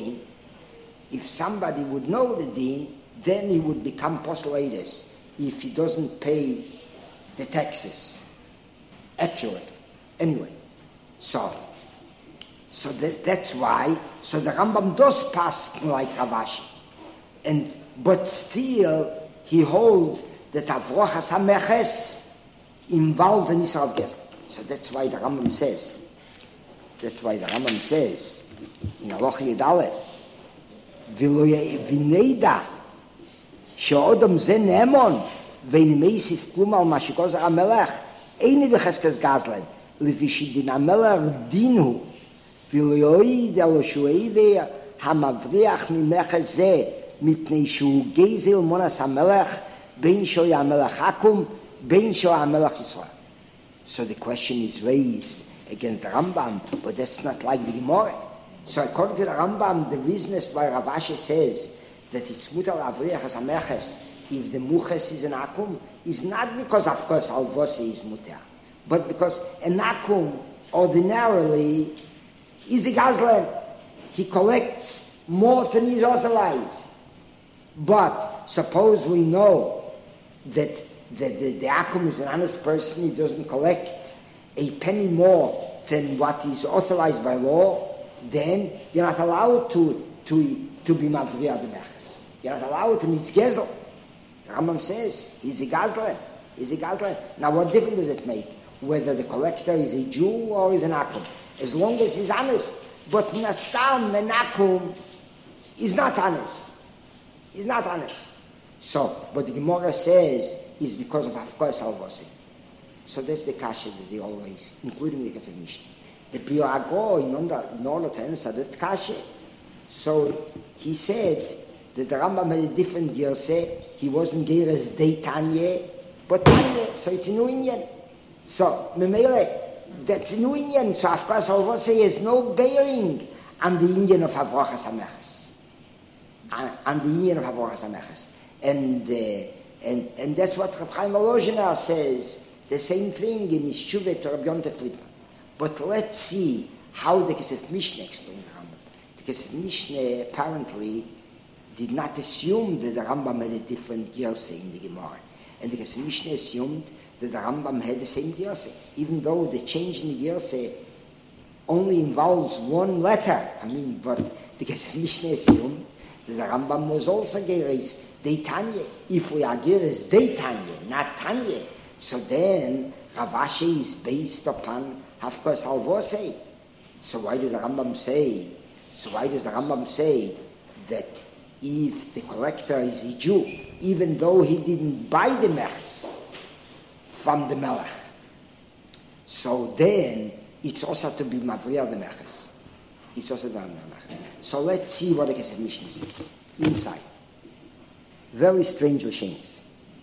din, then he would become posleides if he doesn't pay the Texas. Accurate. Anyway, so that's why, so the Rambam does pass like Ravashi. But still, he holds that Avrochas HaMeches involved in Yisrael Gezel. So that's why the Rambam says, in Aloch Yedaleh, V'neida, she'odom ze ne'emon, v'ne'meisif klum al mashikoz HaMelech, eine v'cheskes gazlen, levishidin HaMelech dinu, v'loyoid el-shu'ei hamavriach mimeches ze, mipnei shu gezel monas HaMelech, ben shoy HaMelech Hakum, ben shoy HaMelech Yisrael. So the question is raised against the Rambam, but that's not like the Gemara. So according to the Rambam, the reason is why Rav Ashi says that it's mutar avriach as hameches if the muches is an akum, is not because of course alvosi is mutar, but because an akum ordinarily is a gazlan. He collects more than he's authorized. But suppose we know that the akum is an honest person, he doesn't collect a penny more than what is authorized by law, then you're not allowed to be mavriya the mechas. You're not allowed to need gezel. The Rambam says he's a gazlan. Now what difference does it make whether the collector is a Jew or is an akum? As long as he's honest. But nastam an akum is not honest. He's not honest. So, but the Gemara says is because of course alvosi. So that's the kasha that they always, including the Kesef Mishnah. The Biur Agor, in order to answer that kasha, so he said that the Rambam had a different girseh. He wasn't Geras Dei Tanya, but Tanya, so it's a new Indian. So, Memele, that's a new Indian. So, of course, alvosi has no bearing on the Indian of Havrochas HaMeches. And that's what Rav Chaim Volozhiner says, the same thing in his Shuvah to Rabbi Yontif Lippman. But let's see how the Kesef Mishnah explains the Rambam. The Kesef Mishnah apparently did not assume that the Rambam had a different girseh in the Gemara. And the Kesef Mishnah assumed that the Rambam had the same girseh, even though the change in the girseh only involves one letter. But the Kesef Mishnah assumed that the Rambam was also Geras Dei Tanya. If we are Geras Dei Tanya, not Tanya, so then Rav Ashi is based upon Hafkas Alvosei. So why does the Rambam say that if the collector is a Jew, even though he didn't buy the mechs from the Melech, so then it's also to be Mavriya the mechs. It's also done the mechs. So let's see what the Kesef Mishnah says. Inside. Very strange Lashonos.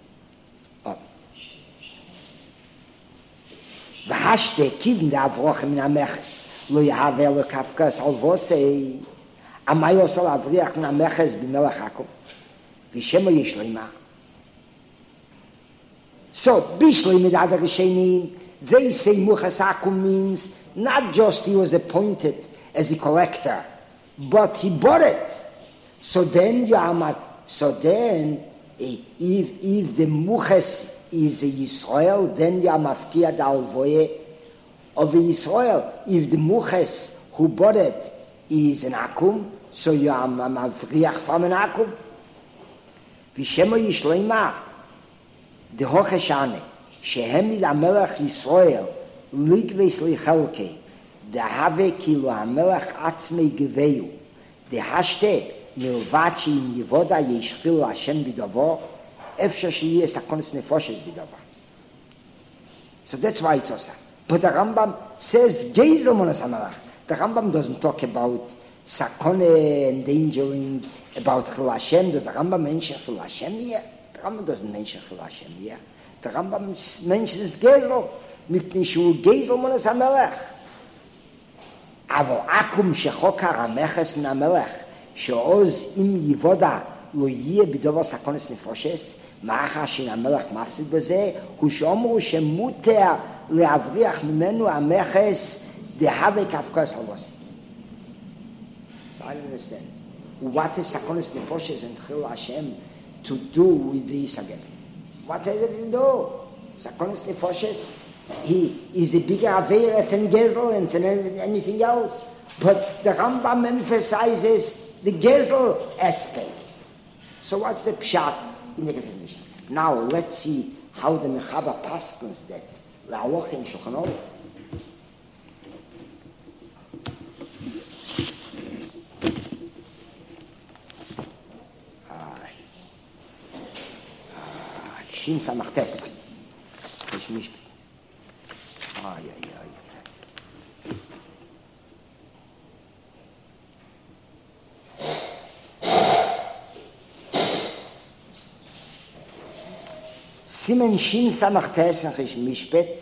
V'hashte kivn de avroch min hameches lo yahave lo kafkas alvosei amay osal avriach min hameches b'melech hakom v'shemo yishleima. So bishleim ad rishenim, they say muchas hakom means not just he was appointed as a collector, but he bought it. So then if the muchas is a Yisrael, then you are mafkia the alvoye of a Yisrael. If the muches who bought it is an akum, so you are mafriach from an akum. V'shemo yishleima the hocheshane shehemid hamelech Yisrael ligveis lichelke the have kilu hamelech atzmei geveyu the hashte milvachi im yevoda yishchil Hashem b'davo. So that's why it's also. But the Rambam says Gezel Monas HaMelech. The Rambam doesn't talk about Sakone, endangering, about Chil Hashem. Does the Rambam mention Chil Hashem here? The Rambam doesn't mention Chil Hashem here. The Rambam mentions Gezel. Mipnei shu Gezel Monas HaMelech. Avo akum shechokar hameches min HaMelech she'oz im yivoda lo yeh b'dovar sakones nefoshes מאחר שהמלך מפסיד בזה, הוא שאומרו שמותר להבריח ממנו המכס דהווה כפקוס הלבוסי. So I don't understand. What is Sakonis Nefoshes and Chil Hashem to do with the Isagezim? What has it to do? Sakonis Nefoshes, he is a bigger Avera than Gezel and than anything else. But the Rambam emphasizes the Gezel aspect. So what's the pshat in the Gezel Mishnah? Now let's see how the Mechaber paskins that. La'aloch in Shulchan Aruch. Shin Samachtes. Ich mich. Ay. Simen Shin Samachtes, ich mich bet.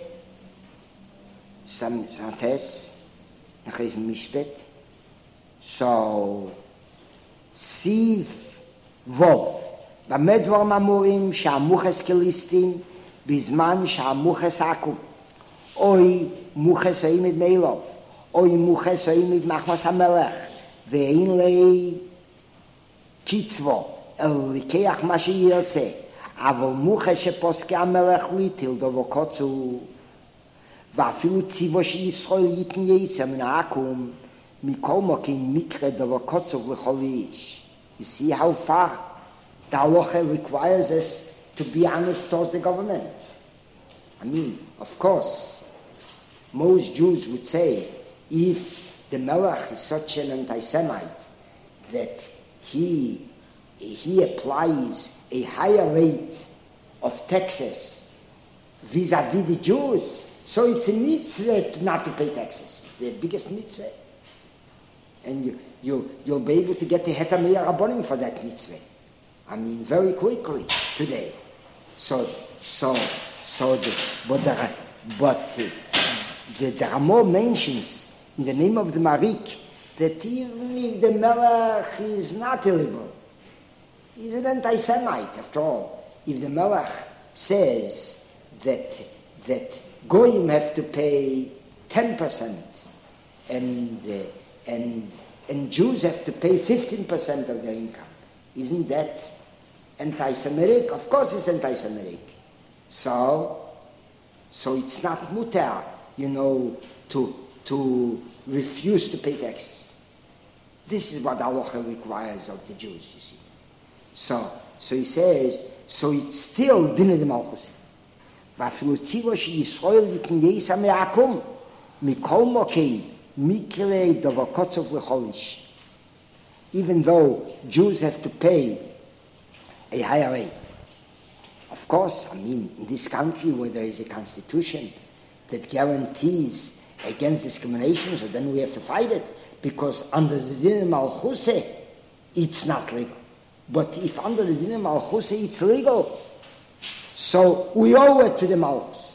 Samachtes, ich mich bet. So Siv Vov. במדבר מאמורים שהמוחס כליסטים בזמן שהמוחס עקום. אוי מוחס העימד מילוב, אוי מוחס העימד מחמס המלך, ואין לי קצבו, אלא לקח מה שירצה, אבל מוחס שפוסקי המלך ליטיל דובו קוצו, ואפילו ציבו שישראל ייתן יסר מן העקום, מכל מוקים מקרה דובו קוצו לכל איש. You see how far the halacha requires us to be honest towards the government. I mean, of course, most Jews would say, if the Melech is such an anti-Semite that he applies a higher rate of taxes vis-a-vis the Jews, so it's a mitzvah not to pay taxes. It's the biggest mitzvah. And you'll be able to get the Heter Meir Rabbonim for that mitzvah. I mean, very quickly today. But the Ramo mentions in the name of the Marik that even if the Melech is not a liberal, he's an anti-Semite after all. If the Melech says that Goyim have to pay 10% and Jews have to pay 15% of their income, isn't that anti-Semitic? Of course it's anti-Semitic. So it's not mutar, to refuse to pay taxes. This is what halacha requires of the Jews, you see. So he says, so it's still dinah de malchus. Vafilu tzivo sheYisrael yitn yesa me'akum mikol mokein mikrei davakotzov lecholish. Even though Jews have to pay a higher rate. Of course, I mean, in this country where there is a constitution that guarantees against discrimination, so then we have to fight it, because under the Din Malchuse, it's not legal. But if under the Din Malchuse it's legal, so we owe it to the Malchus.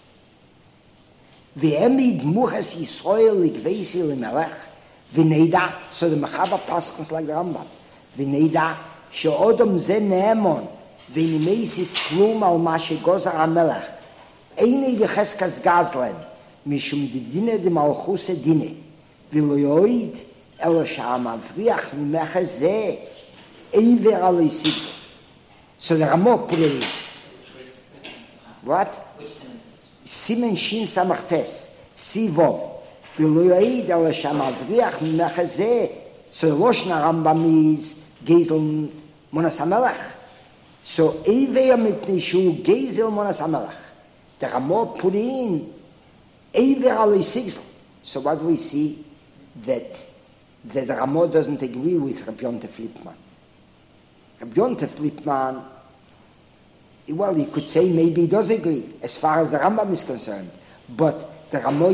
Ve'emid muches Yisrael ligveisi lemelech, v'neida, so the Mechaber paskins like the Rambam, v'neida, she'odom ze ne'emon, v'nimeisi klum al ma shegozar hamelech, einei b'cheskas gazlen, mishum didine de malchuse dine, v'lo yoid, elo she'amavriach mimeche ze, eiver alei sigze. So the Ramo put it in. What? Which sentence? Simen Shin Samachtes, Sivov, v'lo yoid, elo she'amavriach mimeche ze. So the Lashon Rambam is Gezel Monas HaMelech. So eiver mipnei shu Gezel Monas HaMelech. The Ramo put in eiver alei sigze. So what do we see? That the Ramo doesn't agree with Rabbi Yontef Lipman. Rabbi Yontef Lipman, well, he could say maybe he does agree as far as the Rambam is concerned, but the Ramo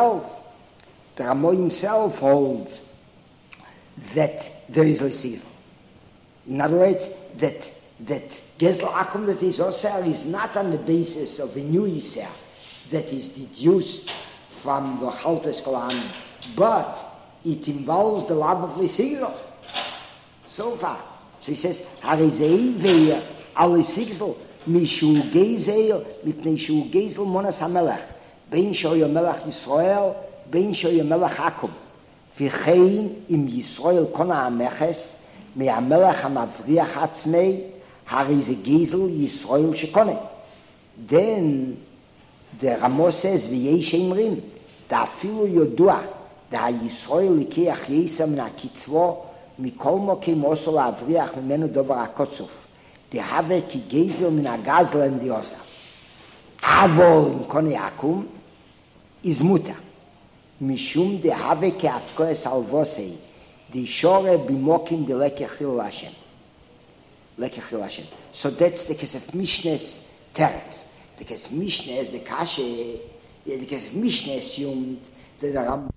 himself holds that there is Leisizl. In other words, that Gezel Akum that is Osir is not on the basis of a new Yisr that is deduced from the Chaltes Kolan, but it involves the love of Leisizl. So far. So he says, Harizei ve'er al Leisizl mishu gezel mipnei shu gezel monas hamelech bein shoy melech Yisrael bein shoy melech Akum v'chein im Yisrael kona hameches me'amelech hamavriach atzmei harizei gezel Yisrael shekone Then the Ramo says, V'yesh emrim, da afilu yodua, da Yisrael likeach yesa min hakitzvo, mikol mokim oso la'avriach mimenu dovar hakotzuf, dehave ki gezel min hagazlan diosa. Avol im kone yakum, is muta. Mishum dehave ki afkoes alvosei, di shore bimokim de lekechil Hashem. Lekechil Hashem. So that's the case of Mishnes Teretz. The case of Mishnes, the Kashe, the case of Mishnes assumed that the Ram